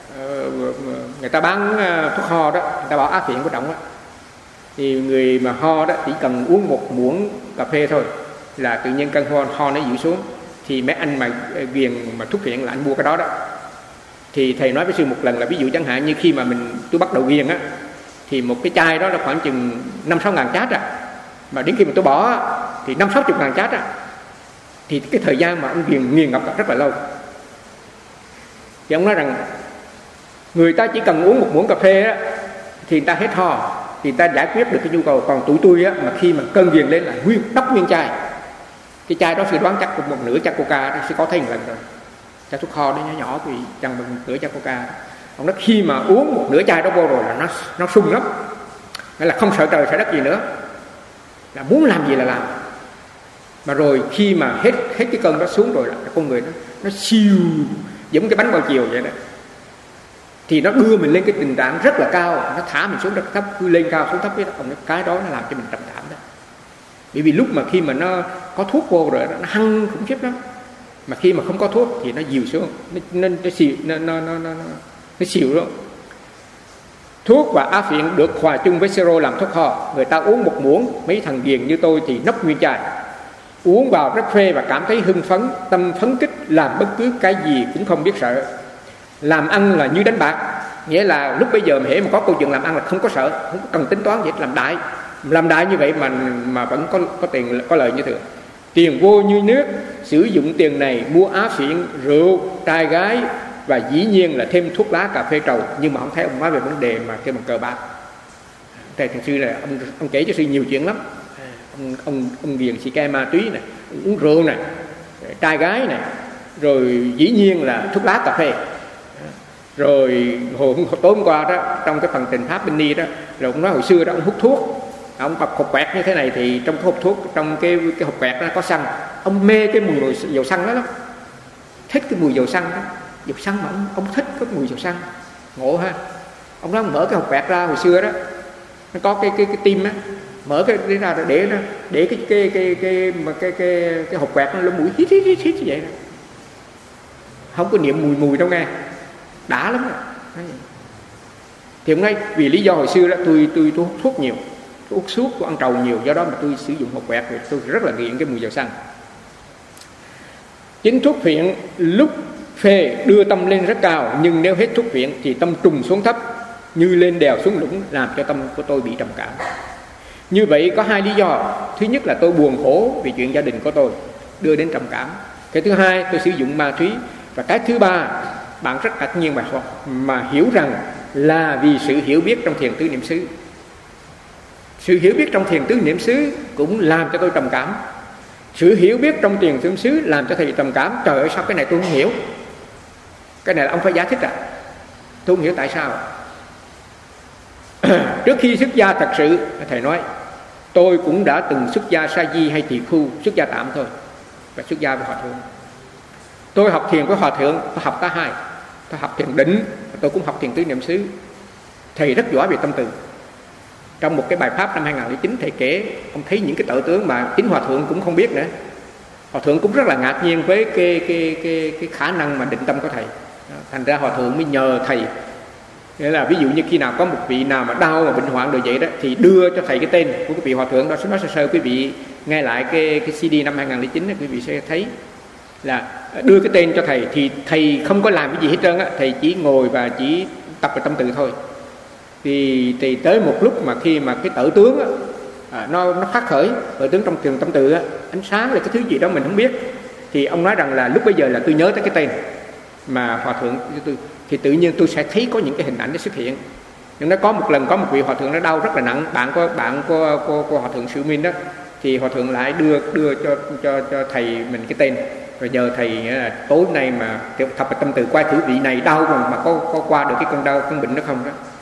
người ta bán thuốc ho đó, người ta bảo á phiện của trọng đó, thì người mà ho đó chỉ cần uống một muỗng cà phê thôi là tự nhiên cơn ho, ho nó dịu xuống. Thì mấy anh mà ghiền mà thuốc viện là anh mua cái đó đó. Thì thầy nói với sư một lần là ví dụ chẳng hạn như khi mà mình tôi bắt đầu ghiền á, thì một cái chai đó là khoảng chừng năm sáu ngàn chát à, mà đến khi mà tôi bỏ thì năm sáu chục ngàn chát à, thì cái thời gian mà ông ghiền nghiền ngập rất là lâu. Thì ông nói rằng người ta chỉ cần uống một muỗng cà phê á, thì người ta hết ho, thì người ta giải quyết được cái nhu cầu. Còn tụi tôi á, mà khi mà cơn ghiền lên là nguyên đắp nguyên chai. Cái chai đó sư đoán chắc cũng một nửa chai coca đó, sư có thấy một lần rồi. Chai thuốc ho đó nhỏ nhỏ thì chẳng bằng một nửa chai coca. Ông nói khi mà uống một nửa chai đó vô rồi là nó nó sung lắm, nghĩa là không sợ trời sợ đất gì nữa, là muốn làm gì là làm. Mà rồi khi mà hết hết cái cơn đó xuống rồi là con người nó nó siêu giống cái bánh bao chiều vậy đó, thì nó đưa mình lên cái tình trạng rất là cao, nó thả mình xuống rất thấp, cứ lên cao xuống thấp. Cái đó nó làm cho mình trầm cảm đó. Bởi vì lúc mà khi mà nó có thuốc vô rồi nó hăng khủng khiếp lắm, mà khi mà không có thuốc thì nó dịu xuống, nó nó nó xìu nó nó nó nó, nó xìu đó. Thuốc và á phiện được hòa chung với siro làm thuốc ho. Người ta uống một muỗng, mấy thằng ghiền như tôi thì nốc nguyên chai, uống vào rất phê và cảm thấy hưng phấn, tâm phấn kích, làm bất cứ cái gì cũng không biết sợ. Làm ăn là như đánh bạc, nghĩa là lúc bây giờ mà hễ mà có câu chuyện làm ăn là không có sợ, không có cần tính toán gì, làm đại, làm đại như vậy mà mà vẫn có có tiền, có lợi như thường. Tiền vô như nước, sử dụng tiền này mua á phiện, rượu, trai gái và dĩ nhiên là thêm thuốc lá, cà phê trầu. Nhưng mà không thấy ông nói về vấn đề mà cái bằng cờ bạc. Thầy thằng sư này ông, ông kể cho sư nhiều chuyện lắm. Ông ông ông ghiền xì ke ma túy này, uống rượu này, trai gái này, rồi dĩ nhiên là thuốc lá, cà phê. Rồi hồi tối hôm qua đó, trong cái phần tình pháp bên Ni đó, rồi ông nói hồi xưa đó ông hút thuốc, ông bập hộp quẹt như thế này, thì trong cái hộp thuốc, trong cái cái hộp quẹt đó có xăng, ông mê cái mùi dầu xăng đó lắm, thích cái mùi dầu xăng đó, dầu xăng mà ông, ông thích cái mùi dầu xăng, ngộ ha. Ông nói ông mở cái hộp quẹt ra, hồi xưa đó nó có cái cái cái tim á, mở cái để ra để nó để cái cái cái cái mà cái cái cái, cái hộp quẹt nó lỗ mũi hít hít hít hít như vậy đó, không có niệm mùi mùi đâu nghe, đã lắm rồi. Thì ông nói vì lý do hồi xưa đó tôi tôi tôi hút thuốc nhiều, tôi hút thuốc, tôi ăn trầu nhiều, do đó mà tôi sử dụng hộp quẹt, thì tôi rất là nghiện cái mùi dầu xăng. Chính thuốc phiện lúc phê đưa tâm lên rất cao, nhưng nếu hết thuốc phiện thì tâm trùng xuống thấp, như lên đèo xuống lũng, làm cho tâm của tôi bị trầm cảm. Như vậy có hai lý do. Thứ nhất là tôi buồn khổ vì chuyện gia đình của tôi đưa đến trầm cảm. Cái thứ hai, tôi sử dụng ma túy. Và cái thứ ba, bạn rất ngạc nhiên mà, mà hiểu rằng là vì sự hiểu biết trong thiền tứ niệm xứ. Sự hiểu biết trong thiền tứ niệm xứ cũng làm cho tôi trầm cảm. Sự hiểu biết trong thiền tứ niệm xứ làm cho thầy trầm cảm. Trời ơi, sao cái này tôi không hiểu? Cái này là ông phải giải thích à? Tôi không hiểu tại sao. Trước khi xuất gia thật sự, thầy nói tôi cũng đã từng xuất gia sa di hay tỳ khu, xuất gia tạm thôi, và xuất gia với hòa thượng. Tôi học thiền với hòa thượng, tôi học cả hai. Tôi học thiền định, tôi cũng học thiền tứ niệm xứ. Thầy rất giỏi về tâm từ. Trong một cái bài pháp năm hai không không chín, thầy kể ông thấy những cái tự tướng mà chính hòa thượng cũng không biết nữa. Hòa thượng cũng rất là ngạc nhiên với cái cái cái cái khả năng mà định tâm của thầy. Thành ra hòa thượng mới nhờ thầy, nghĩa là ví dụ như khi nào có một vị nào mà đau mà bệnh hoạn rồi vậy đó, thì đưa cho thầy cái tên của cái vị hòa thượng đó. Nói sơ sơ quý vị nghe lại cái cái xê đê năm hai không không chín đó, quý vị sẽ thấy là đưa cái tên cho thầy, thì thầy không có làm cái gì hết trơn á, thầy chỉ ngồi và chỉ tập về tâm từ thôi. Thì, thì tới một lúc mà khi mà cái tự tướng á, à, nó nó phát khởi, tự tướng trong trường tâm từ á, ánh sáng là cái thứ gì đó mình không biết, thì ông nói rằng là lúc bây giờ là tôi nhớ tới cái tên mà hòa thượng tôi, thì tự nhiên tôi sẽ thấy có những cái hình ảnh nó xuất hiện. Nhưng nó có một lần có một vị hòa thượng nó đau rất là nặng, bạn của bạn của, của, của hòa thượng Sư Minh đó, thì hòa thượng lại đưa đưa cho cho cho thầy mình cái tên, rồi nhờ thầy là tối nay mà thập tâm từ qua thử vị này đau mà, mà có có qua được cái cơn đau cơn bệnh đó không đó.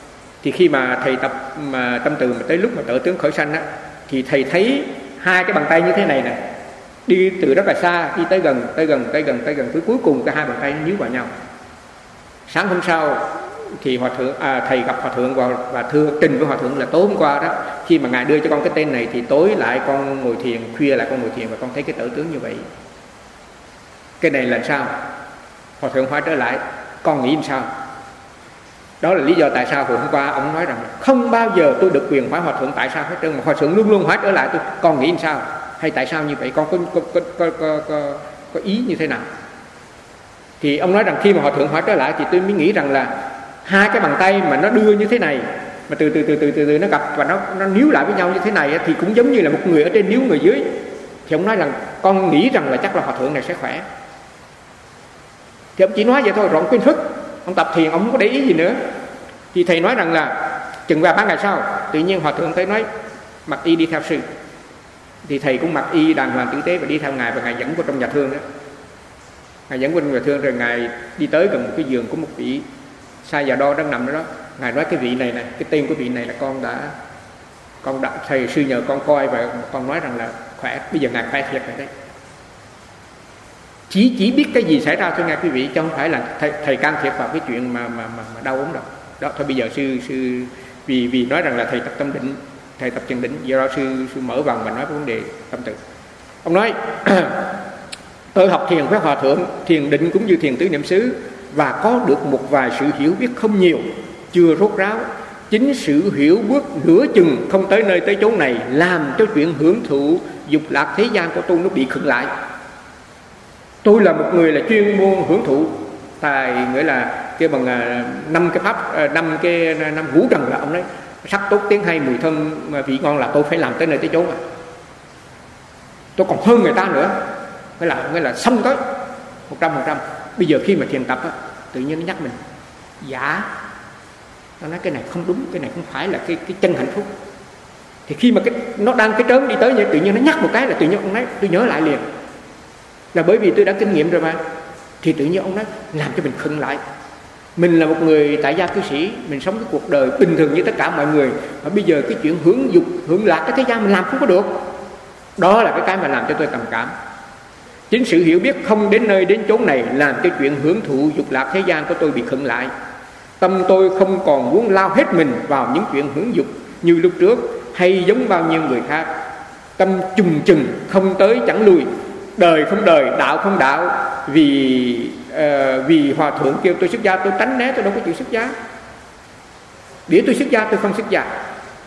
Thì khi mà thầy tập mà tâm từ mà tới lúc mà tự tướng khởi sanh á, thì thầy thấy hai cái bàn tay như thế này nè, đi từ rất là xa đi tới gần tới gần tới gần tới gần tới cuối cùng cái hai bàn tay nó nhíu vào nhau. Sáng hôm sau thì hòa thượng à, thầy gặp hòa thượng và, và thưa trình với hòa thượng là tối hôm qua đó, khi mà ngài đưa cho con cái tên này thì tối lại con ngồi thiền, khuya lại con ngồi thiền và con thấy cái tự tướng như vậy. Cái này là sao? Hòa thượng hỏi trở lại, con nghĩ làm sao? Đó là lý do tại sao hôm qua ông nói rằng không bao giờ tôi được quyền hỏi hòa thượng tại sao hết trơn, mà hòa thượng luôn luôn hỏi trở lại tôi, con nghĩ làm sao hay tại sao như vậy, con có có có có có, có, có ý như thế nào? Thì ông nói rằng khi mà hòa thượng hỏi trở lại thì tôi mới nghĩ rằng là hai cái bàn tay mà nó đưa như thế này mà từ từ từ từ từ từ nó gặp và nó nó níu lại với nhau như thế này thì cũng giống như là một người ở trên níu người dưới. Thì ông nói rằng con nghĩ rằng là chắc là hòa thượng này sẽ khỏe. Thì ông chỉ nói vậy thôi rồi ông quên phức, ông tập thiền ông không có để ý gì nữa. Thì thầy nói rằng là chừng vài ba ngày sau tự nhiên hòa thượng tới nói mặc y đi theo sư. Thì thầy cũng mặc y đàng hoàng tử tế và đi theo ngài, và ngài dẫn vào trong nhà thương đó. Ngài dẫn vào trong nhà thương rồi ngài đi tới gần một cái giường của một vị Sa Già Đo đang nằm đó. Ngài nói cái vị này này, cái tên của vị này là con đã con đã thầy sư nhờ con coi và con nói rằng là khỏe, bây giờ ngài khỏe thiệt rồi đấy. Chỉ chỉ biết cái gì xảy ra thôi nghe quý vị, chứ không phải là thầy, thầy can thiệp vào cái chuyện mà mà mà, mà đau ốm đâu. Đó thôi bây giờ sư sư vì vì nói rằng là thầy tập tâm định, thầy tập thiền định, do đó sư sư mở vào và nói vấn đề tâm từ. Ông nói tôi học thiền với hòa thượng, thiền định cũng như thiền tứ niệm xứ và có được một vài sự hiểu biết không nhiều, chưa rốt ráo. Chính sự hiểu bước nửa chừng không tới nơi tới chốn này làm cho chuyện hưởng thụ dục lạc thế gian của tôi nó bị khựng lại. Tôi là một người là chuyên môn hưởng thụ tài, nghĩa là kêu bằng năm cái pháp, năm cái năm ngũ trần, là ông nói sắc tốt tiếng hay mùi thơm vị ngon là tôi phải làm tới nơi tới chốn mà tôi còn hơn người ta nữa, nghĩa là nghĩa là xong tới một trăm phần trăm. Bây giờ khi mà thiền tập á, tự nhiên nó nhắc mình giả, nó nói cái này không đúng, cái này không phải là cái cái chân hạnh phúc. Thì khi mà cái nó đang cái trớn đi tới vậy, tự nhiên nó nhắc một cái là tự nhiên ông nói tôi nhớ lại liền, là bởi vì tôi đã kinh nghiệm rồi mà. Thì tự nhiên ông nói làm cho mình khựng lại. Mình là một người tại gia cư sĩ, mình sống cái cuộc đời bình thường như tất cả mọi người, mà bây giờ cái chuyện hưởng dục hưởng lạc cái thế gian mình làm không có được. Đó là cái cái mà làm cho tôi trầm cảm. Chính sự hiểu biết không đến nơi đến chốn này làm cho chuyện hưởng thụ dục lạc thế gian của tôi bị khựng lại. Tâm tôi không còn muốn lao hết mình vào những chuyện hưởng dục như lúc trước, hay giống bao nhiêu người khác. Tâm chùng chừng không tới chẳng lùi, đời không đời, đạo không đạo. Vì uh, vì hòa thượng kêu tôi xuất gia, tôi tránh né, tôi đâu có chịu xuất gia. Để tôi xuất gia tôi không xuất gia.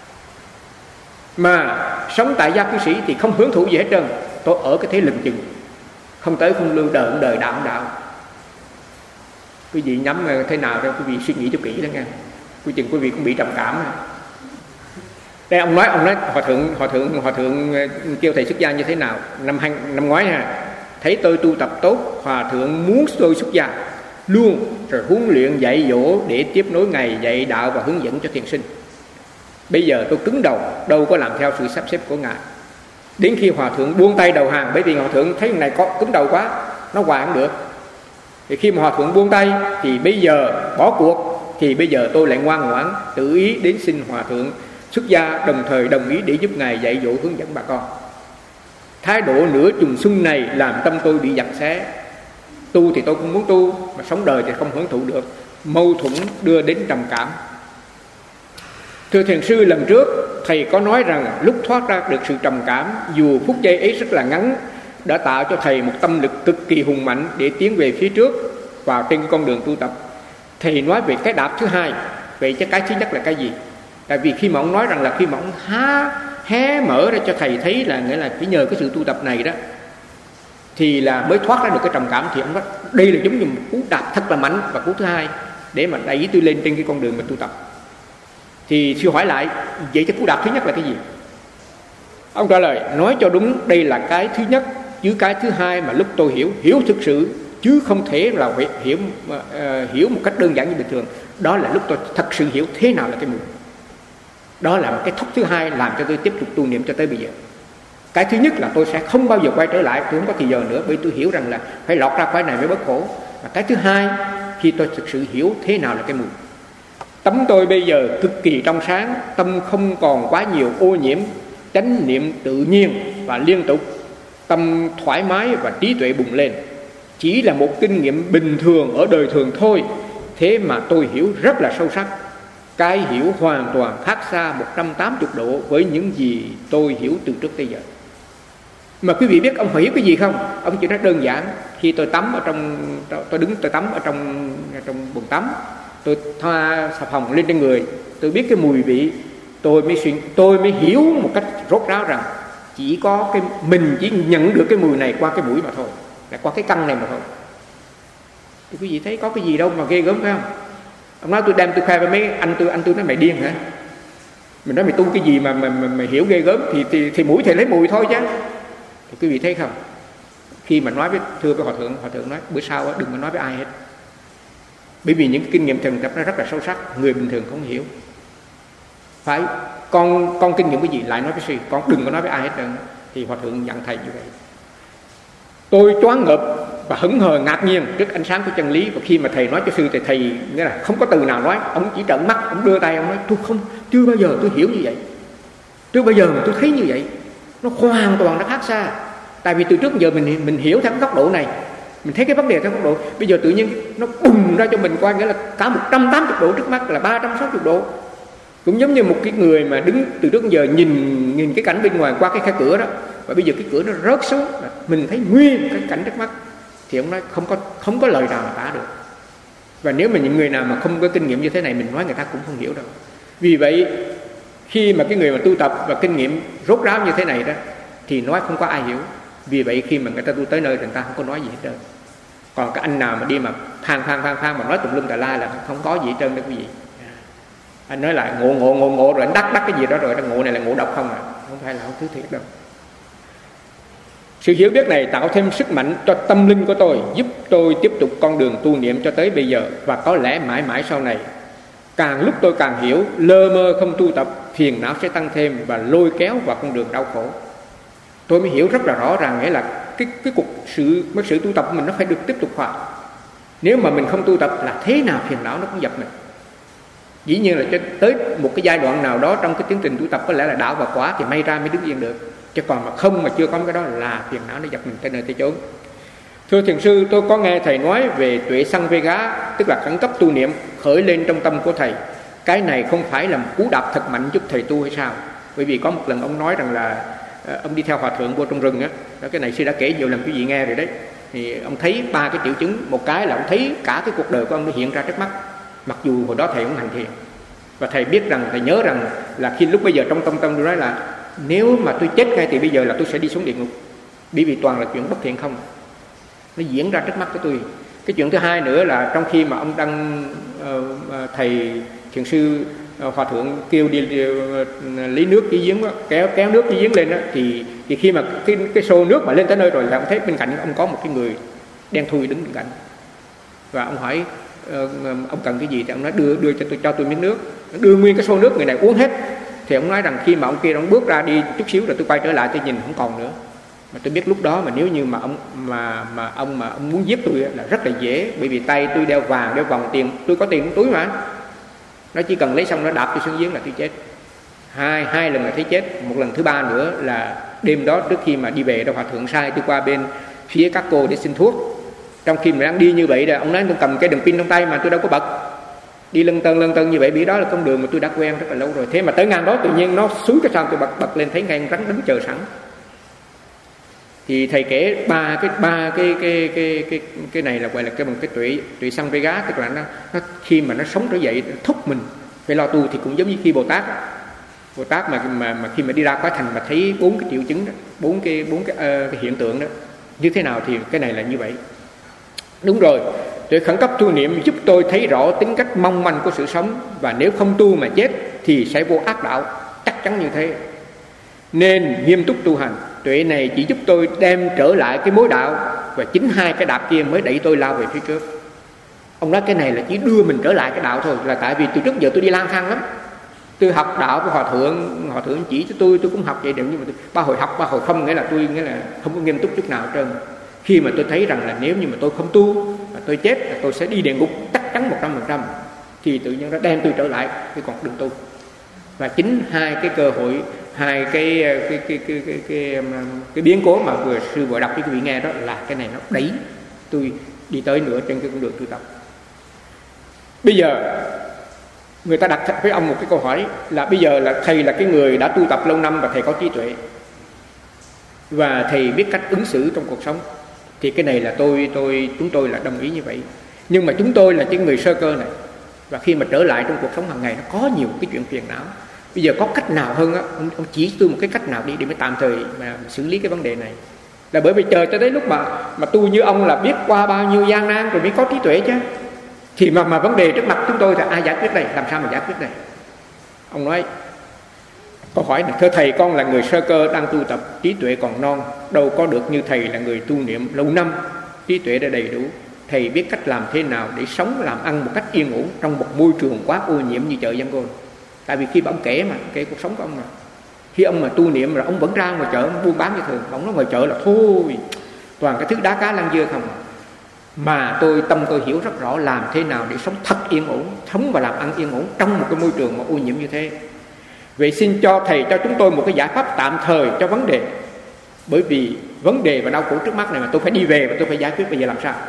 Mà sống tại gia cư sĩ thì không hưởng thụ gì hết trơn. Tôi ở cái thế lừng chừng, không tới không lưu, đời không đời, đạo không đạo. Quý vị nhắm thế nào đó, quý vị suy nghĩ cho kỹ đó nghe. Quý chừng quý vị cũng bị trầm cảm. Đây ông nói, ông nói hòa thượng, hòa thượng, hòa thượng kêu thầy xuất gia như thế nào? Năm hai, năm ngoái ha, thấy tôi tu tập tốt, hòa thượng muốn tôi xuất gia luôn, rồi huấn luyện dạy dỗ để tiếp nối ngày dạy đạo và hướng dẫn cho thiền sinh. Bây giờ tôi cứng đầu, đâu có làm theo sự sắp xếp của ngài. Đến khi hòa thượng buông tay đầu hàng, bởi vì hòa thượng thấy này có cứng đầu quá, nó hoài không được. Thì khi mà hòa thượng buông tay thì bây giờ bỏ cuộc, thì bây giờ tôi lại ngoan ngoãn tự ý đến xin hòa thượng xuất gia, đồng thời đồng ý để giúp ngài dạy dỗ hướng dẫn bà con. Thái độ nửa trùng xuân này làm tâm tôi bị giằng xé. Tu thì tôi cũng muốn tu, mà sống đời thì không hưởng thụ được. Mâu thuẫn đưa đến trầm cảm. Thưa thiền sư, lần trước thầy có nói rằng lúc thoát ra được sự trầm cảm, dù phút giây ấy rất là ngắn, đã tạo cho thầy một tâm lực cực kỳ hùng mạnh để tiến về phía trước vào trên con đường tu tập. Thầy nói về cái đạp thứ hai. Vậy chứ cái thứ nhất là cái gì? Tại vì khi mà ông nói rằng là khi mà ông há hé mở ra cho thầy thấy là nghĩa là chỉ nhờ cái sự tu tập này đó thì là mới thoát ra được cái trầm cảm, thì ông nói đây là giống như một cú đạp thật là mạnh và cú thứ hai để mà đẩy tôi lên trên cái con đường mà tu tập. Thì sư hỏi lại, vậy cái cú đạp thứ nhất là cái gì? Ông trả lời, nói cho đúng đây là cái thứ nhất, chứ cái thứ hai mà lúc tôi hiểu, hiểu thực sự, chứ không thể là hiểu uh, hiểu một cách đơn giản như bình thường. Đó là lúc tôi thật sự hiểu thế nào là cái mùi. Đó là một cái thúc thứ hai làm cho tôi tiếp tục tu niệm cho tới bây giờ. Cái thứ nhất là tôi sẽ không bao giờ quay trở lại, tôi không có thì giờ nữa, bởi tôi hiểu rằng là phải lọt ra khỏi này mới bớt khổ. Và cái thứ hai, khi tôi thực sự hiểu thế nào là cái mùi. Tấm tôi bây giờ cực kỳ trong sáng, tâm không còn quá nhiều ô nhiễm, chánh niệm tự nhiên và liên tục, tâm thoải mái và trí tuệ bùng lên. Chỉ là một kinh nghiệm bình thường ở đời thường thôi, thế mà tôi hiểu rất là sâu sắc. Cái hiểu hoàn toàn khác xa một trăm tám mươi độ với những gì tôi hiểu từ trước tới giờ. Mà quý vị biết ông hiểu cái gì không? Ông chỉ nói đơn giản, khi tôi tắm ở trong, tôi đứng tôi tắm ở trong trong bồn tắm, tôi thoa xà phòng lên trên người, tôi biết cái mùi vị, tôi mới suy, tôi mới hiểu một cách rốt ráo rằng chỉ có cái mình chỉ nhận được cái mùi này qua cái mũi mà thôi, là qua cái căn này mà thôi. Thì quý vị thấy có cái gì đâu mà ghê gớm phải không? Ông nói tôi đem tôi khoe với mấy anh tôi, anh tôi nói mày điên hả? Mình nói mày tu cái gì mà mày, mày, mày hiểu ghê gớm, thì, thì thì mũi thì lấy mùi thôi chứ. Thì quý vị thấy không? Khi mà nói với thưa với hòa thượng, hòa thượng nói bữa sau đừng có nói với ai hết. Bởi vì những kinh nghiệm thường tập nó rất là sâu sắc, người bình thường không hiểu. Phải con con kinh nghiệm cái gì lại nói với sư, con đừng có nói với ai hết trơn. Thì hòa thượng dặn thầy như vậy. Tôi choáng ngợp và hững hờ ngạc nhiên trước ánh sáng của chân lý. Và khi mà thầy nói cho sư thì thầy nghĩa là không có từ nào nói, ông chỉ trợn mắt, ông đưa tay ông nói tôi không, chưa bao giờ tôi hiểu như vậy, chưa bao giờ mà tôi thấy như vậy, nó hoàn toàn nó khác xa. Tại vì từ trước giờ mình mình hiểu theo góc độ này, mình thấy cái vấn đề theo góc độ, bây giờ tự nhiên nó bùng ra cho mình qua, nghĩa là cả một trăm tám mươi độ trước mắt là ba trăm sáu mươi độ. Cũng giống như một cái người mà đứng từ trước giờ nhìn nhìn cái cảnh bên ngoài qua cái khe cửa đó, và bây giờ cái cửa nó rớt xuống, mình thấy nguyên cái cảnh trước mắt, thì ông nói không có không có lời nào mà tả được. Và nếu mà những người nào mà không có kinh nghiệm như thế này, mình nói người ta cũng không hiểu đâu. Vì vậy khi mà cái người mà tu tập và kinh nghiệm rốt ráo như thế này đó thì nói không có ai hiểu. Vì vậy khi mà người ta tu tới nơi thì người ta không có nói gì hết trơn. Còn cái anh nào mà đi mà than than than than mà nói tùm lum tà la là không có gì hết trơn đâu quý vị. Anh nói là ngộ ngộ ngộ ngộ rồi anh đắc đắc cái gì đó rồi, ngộ này là ngộ độc không à, không phải là không thứ thiệt đâu. Sự hiểu biết này tạo thêm sức mạnh cho tâm linh của tôi, giúp tôi tiếp tục con đường tu niệm cho tới bây giờ và có lẽ mãi mãi sau này. Càng lúc tôi càng hiểu, lơ mơ không tu tập, phiền não sẽ tăng thêm và lôi kéo vào con đường đau khổ. Tôi mới hiểu rất là rõ ràng, nghĩa là cái cái cuộc sự mất sự tu tập của mình nó phải được tiếp tục hoài. Nếu mà mình không tu tập là thế nào phiền não nó cũng dập mình. Dĩ nhiên là tới một cái giai đoạn nào đó trong cái tiến trình tu tập có lẽ là đạo và quả thì may ra mới đứng yên được. Chứ còn mà không mà chưa có cái đó là phiền não nó dập mình tới nơi tới chốn. Thưa thiền sư, tôi có nghe thầy nói về tuệ sanh vê gá, tức là khẩn cấp tu niệm khởi lên trong tâm của thầy. Cái này không phải là một cú đạp thật mạnh giúp thầy tu hay sao? Bởi vì có một lần ông nói rằng là ông đi theo hòa thượng vô trong rừng á, đó cái này sư đã kể nhiều lần quý vị nghe rồi đấy. Thì ông thấy ba cái triệu chứng, một cái là ông thấy cả cái cuộc đời của ông nó hiện ra trước mắt. Mặc dù hồi đó thầy cũng hành thiền, và thầy biết rằng, thầy nhớ rằng là khi lúc bây giờ trong tâm tâm tôi nói là nếu mà tôi chết ngay thì bây giờ là tôi sẽ đi xuống địa ngục, bởi vì toàn là chuyện bất thiện không, nó diễn ra trước mắt của tôi. Cái chuyện thứ hai nữa là trong khi mà ông đang uh, thầy thiền sư uh, hòa thượng kêu đi, đi uh, lấy nước dưới giếng đó, kéo kéo nước dưới giếng lên đó, thì thì khi mà cái cái xô nước mà lên tới nơi rồi là ông thấy bên cạnh ông có một cái người đen thui đứng bên cạnh, và ông hỏi uh, ông cần cái gì, thì ông nói đưa đưa cho tôi cho tôi miếng nước, đưa nguyên cái xô nước người này uống hết. Thì ông nói rằng khi mà ông kia ông bước ra đi chút xíu rồi tôi quay trở lại tôi nhìn không còn nữa. Mà tôi biết lúc đó mà nếu như mà ông mà mà ông mà ông muốn giết tôi là rất là dễ, bởi vì tay tôi đeo vàng, đeo vòng tiền, tôi có tiền trong túi mà. Nó chỉ cần lấy xong nó đạp tôi xuống giếng là tôi chết. Hai hai lần là thấy chết, một lần thứ ba nữa là đêm đó trước khi mà đi về đâu hòa thượng sai tôi qua bên phía các cô để xin thuốc. Trong khi mình đang đi như vậy rồi ông nói tôi cầm cái đèn pin trong tay mà tôi đâu có bật. Đi lân tân lân tân như vậy, bị đó là con đường mà tôi đã quen rất là lâu rồi. Thế mà tới ngang đó tự nhiên nó xuống cái sao tôi bật bật lên thấy ngay rắn đứng chờ sẵn. Thì thầy kể ba cái ba cái cái cái cái cái này là gọi là cái bằng cái tuệ tuệ sanh vê gá, tức là nó, nó khi mà nó sống trở dậy nó thúc mình phải lo tu. Thì cũng giống như khi Bồ Tát Bồ Tát mà mà mà khi mà đi ra khỏi thành mà thấy bốn cái triệu chứng đó, bốn cái bốn cái, uh, cái hiện tượng đó như thế nào, thì cái này là như vậy. Đúng rồi, tuệ khẩn cấp tu niệm giúp tôi thấy rõ tính cách mong manh của sự sống, và nếu không tu mà chết thì sẽ vô ác đạo, chắc chắn như thế. Nên nghiêm túc tu hành. Tuệ này chỉ giúp tôi đem trở lại cái mối đạo, và chính hai cái đạp kia mới đẩy tôi lao về phía trước. Ông nói cái này là chỉ đưa mình trở lại cái đạo thôi, là tại vì từ trước giờ tôi đi lang thang lắm. Tôi học đạo của hòa thượng, hòa thượng chỉ cho tôi, tôi cũng học vậy đều, nhưng mà tôi, ba hồi học ba hồi không, nghĩa là tôi nghĩa là không có nghiêm túc chút nào hết trơn. Khi mà tôi thấy rằng là nếu như mà tôi không tu, tôi chết là tôi sẽ đi địa ngục chắc chắn một trăm phần trăm. thì tự nhiên nó đem tôi trở lại cái con đường tu. Và chính hai cái cơ hội, hai cái cái cái cái cái, cái, cái, cái biến cố mà vừa sư vừa đọc cho quý vị nghe đó là cái này nó đẩy tôi đi tới nữa trên cái con đường tu tập. Bây giờ người ta đặt với ông một cái câu hỏi là bây giờ là thầy là cái người đã tu tập lâu năm và thầy có trí tuệ và thầy biết cách ứng xử trong cuộc sống, thì cái này là tôi tôi chúng tôi là đồng ý như vậy. Nhưng mà chúng tôi là những người sơ cơ này, và khi mà trở lại trong cuộc sống hàng ngày nó có nhiều cái chuyện phiền não. Bây giờ có cách nào hơn á, ông, ông chỉ tôi một cái cách nào đi để mới tạm thời mà xử lý cái vấn đề này. Là bởi vì chờ cho đến lúc mà mà tu như ông là biết qua bao nhiêu gian nan rồi mới có trí tuệ chứ. Thì mà mà vấn đề trước mặt chúng tôi thì ai giải quyết đây, làm sao mà giải quyết đây? Ông nói câu hỏi này: thưa thầy, con là người sơ cơ đang tu tập, trí tuệ còn non, đâu có được như thầy là người tu niệm lâu năm, trí tuệ đã đầy đủ. Thầy biết cách làm thế nào để sống làm ăn một cách yên ổn trong một môi trường quá ô nhiễm như chợ Yangon? Tại vì khi ông kể mà kể cuộc sống của ông mà khi ông mà tu niệm là ông vẫn ra ngoài chợ ông buôn bán như thường. Ông nói ngoài chợ là thôi toàn cái thứ đá cá lăng dưa không. Mà tôi tâm tôi hiểu rất rõ làm thế nào để sống thật yên ổn, sống và làm ăn yên ổn trong một cái môi trường mà ô nhiễm như thế. Vậy xin cho thầy cho chúng tôi một cái giải pháp tạm thời cho vấn đề, bởi vì vấn đề và đau khổ trước mắt này mà tôi phải đi về và tôi phải giải quyết. Bây giờ làm sao?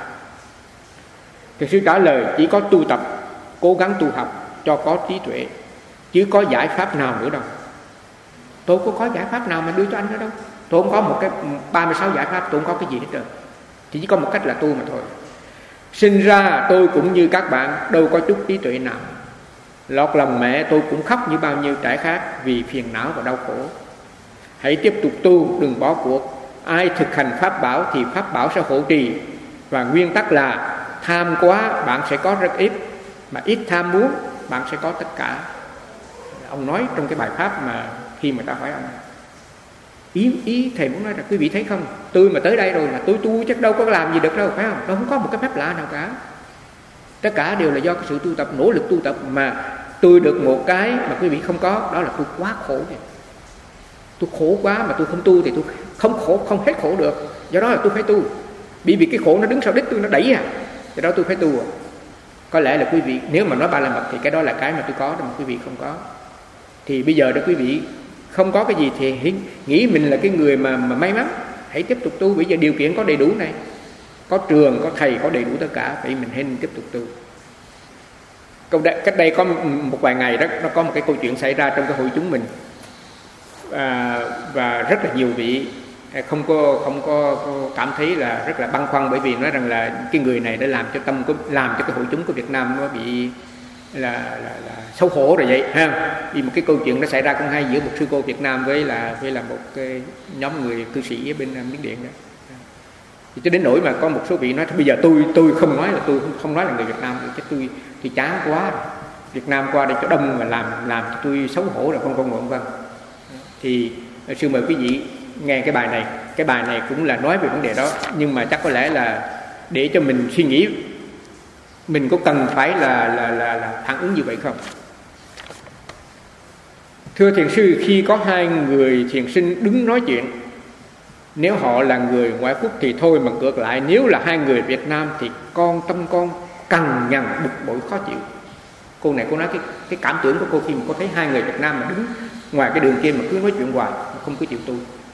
Thì sư trả lời chỉ có tu tập, cố gắng tu học cho có trí tuệ, chứ có giải pháp nào nữa đâu. Tôi có có giải pháp nào mà đưa cho anh nữa đâu. Tôi không có một cái ba mươi sáu giải pháp, tôi không có cái gì hết trơn. Thì chỉ có một cách là tu mà thôi. Sinh ra tôi cũng như các bạn, đâu có chút trí tuệ nào. Lọt lòng mẹ tôi cũng khóc như bao nhiêu trẻ khác vì phiền não và đau khổ. Hãy tiếp tục tu, đừng bỏ cuộc. Ai thực hành pháp bảo thì pháp bảo sẽ hộ trì. Và nguyên tắc là tham quá bạn sẽ có rất ít, mà ít tham muốn bạn sẽ có tất cả. Ông nói trong cái bài pháp mà khi mà ta hỏi ông, Ý, ý thầy muốn nói là quý vị thấy không, tôi mà tới đây rồi là tôi tu chắc đâu có làm gì được đâu, phải không? Đâu không có một cái phép lạ nào cả. Tất cả đều là do cái sự tu tập, nỗ lực tu tập. Mà tôi được một cái mà quý vị không có, đó là tôi quá khổ rồi. Tôi khổ quá mà tôi không tu thì tôi không khổ, không hết khổ được. Do đó là tôi phải tu. Bởi vì cái khổ nó đứng sau đích tôi, nó đẩy à. Do đó tôi phải tu. Có lẽ là quý vị nếu mà nói ba la mật thì cái đó là cái mà tôi có đó mà quý vị không có. Thì bây giờ đó quý vị không có cái gì thì nghĩ mình là cái người mà, mà may mắn. Hãy tiếp tục tu. Bây giờ điều kiện có đầy đủ này, có trường, có thầy, có đầy đủ tất cả. Vậy mình hãy tiếp tục tu. Cách đây có một vài ngày đó, nó có một cái câu chuyện xảy ra trong cái hội chúng mình, à, và rất là nhiều vị không có không có cảm thấy là rất là băn khoăn, bởi vì nói rằng là cái người này đã làm cho tâm của, làm cho cái hội chúng của Việt Nam nó bị là, là, là xấu hổ rồi vậy ha. Vì một cái câu chuyện nó xảy ra cũng hay giữa một sư cô Việt Nam với là với là một cái nhóm người cư sĩ ở bên Miến Điện đó. Thì cho đến nỗi mà có một số vị nói bây giờ tôi tôi không nói là tôi không nói là người Việt Nam, chứ tôi tôi chán quá, Việt Nam qua đây cho đông mà làm làm cho tôi xấu hổ rồi, không không vân vân. Thì sư mời quý vị nghe cái bài này. Cái bài này cũng là nói về vấn đề đó, nhưng mà chắc có lẽ là để cho mình suy nghĩ mình có cần phải là là là, là phản ứng như vậy không? Thưa thiền sư, khi có hai người thiền sinh đứng nói chuyện, nếu họ là người ngoại quốc thì thôi, mà ngược lại nếu là hai người Việt Nam thì con tâm con cằn nhằn bực bội khó chịu. Cô này cô nói cái cái cảm tưởng của cô khi mà cô thấy hai người Việt Nam mà đứng ngoài cái đường kia mà cứ nói chuyện hoài mà không có chịu tu.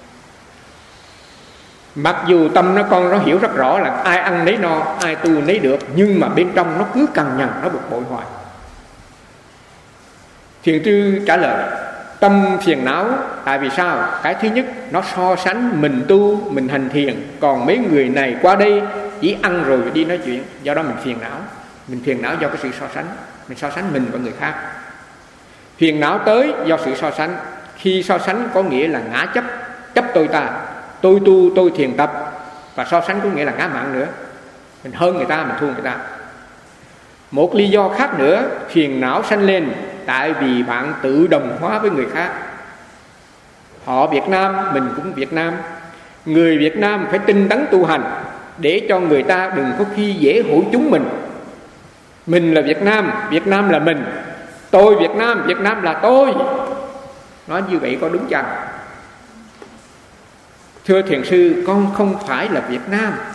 Mặc dù tâm nó con nó hiểu rất rõ là ai ăn nấy no, ai tu nấy được, nhưng mà bên trong nó cứ cằn nhằn, nó bực bội hoài. Thiền sư trả lời tâm phiền não tại vì sao? Cái thứ nhất, nó so sánh mình tu, mình hành thiền, còn mấy người này qua đây chỉ ăn rồi đi nói chuyện, do đó mình phiền não. Mình phiền não do cái sự so sánh, mình so sánh mình và người khác. Phiền não tới do sự so sánh. Khi so sánh có nghĩa là ngã chấp, chấp tôi ta, tôi tu, tôi thiền tập. Và so sánh có nghĩa là ngã mạn nữa, mình hơn người ta, mình thua người ta. Một lý do khác nữa phiền não sanh lên tại vì bạn tự đồng hóa với người khác. Họ Việt Nam, mình cũng Việt Nam. Người Việt Nam phải tinh tấn tu hành để cho người ta đừng có khi dễ hội chúng mình. Mình là Việt Nam, Việt Nam là mình. Tôi Việt Nam, Việt Nam là tôi. Nói như vậy có đúng chăng? Thưa thiền sư, con không phải là Việt Nam,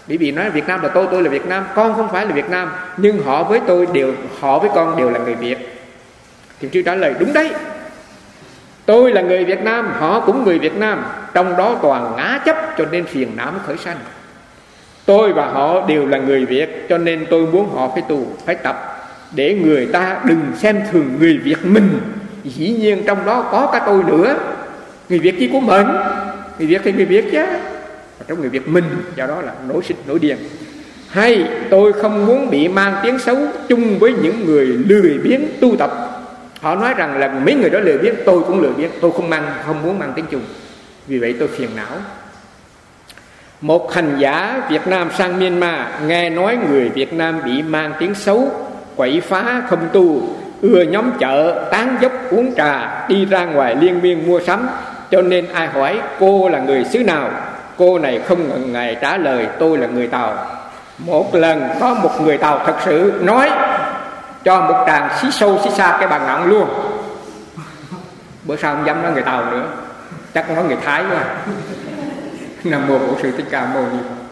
Bởi vì nói Việt Nam là tôi, tôi là Việt Nam, con không phải là Việt Nam, nhưng họ với tôi đều, họ với con đều là người Việt. Thiền sư trả lời đúng đấy, tôi là người Việt Nam, họ cũng người Việt Nam, trong đó toàn ngã chấp cho nên phiền não mới khởi sanh. Tôi và họ đều là người Việt, cho nên tôi muốn họ phải tu, phải tập, để người ta đừng xem thường người Việt mình. Dĩ nhiên trong đó có cả tôi nữa. Người Việt chỉ của mình, người Việt thì người Việt chứ, và trong người Việt mình, do đó là nổi xích nổi điên. Hay tôi không muốn bị mang tiếng xấu chung với những người lười biếng tu tập. Họ nói rằng là mấy người đó lười biếng, tôi cũng lười biếng, tôi không mang, không muốn mang tiếng chung, vì vậy tôi phiền não. Một hành giả Việt Nam sang Myanmar nghe nói người Việt Nam bị mang tiếng xấu, quậy phá không tu, ưa nhóm chợ, tán dốc uống trà, đi ra ngoài liên miên mua sắm, cho nên ai hỏi cô là người xứ nào, cô này không ngần ngại trả lời tôi là người Tàu. Một lần có một người Tàu thật sự nói cho một tràng xí sâu xí xa cái bàn ngọng luôn. Bữa sau không dám nói người Tàu nữa, chắc nói người Thái quá. Nam mô Bổn Sư Thích Ca Mâu Ni Phật.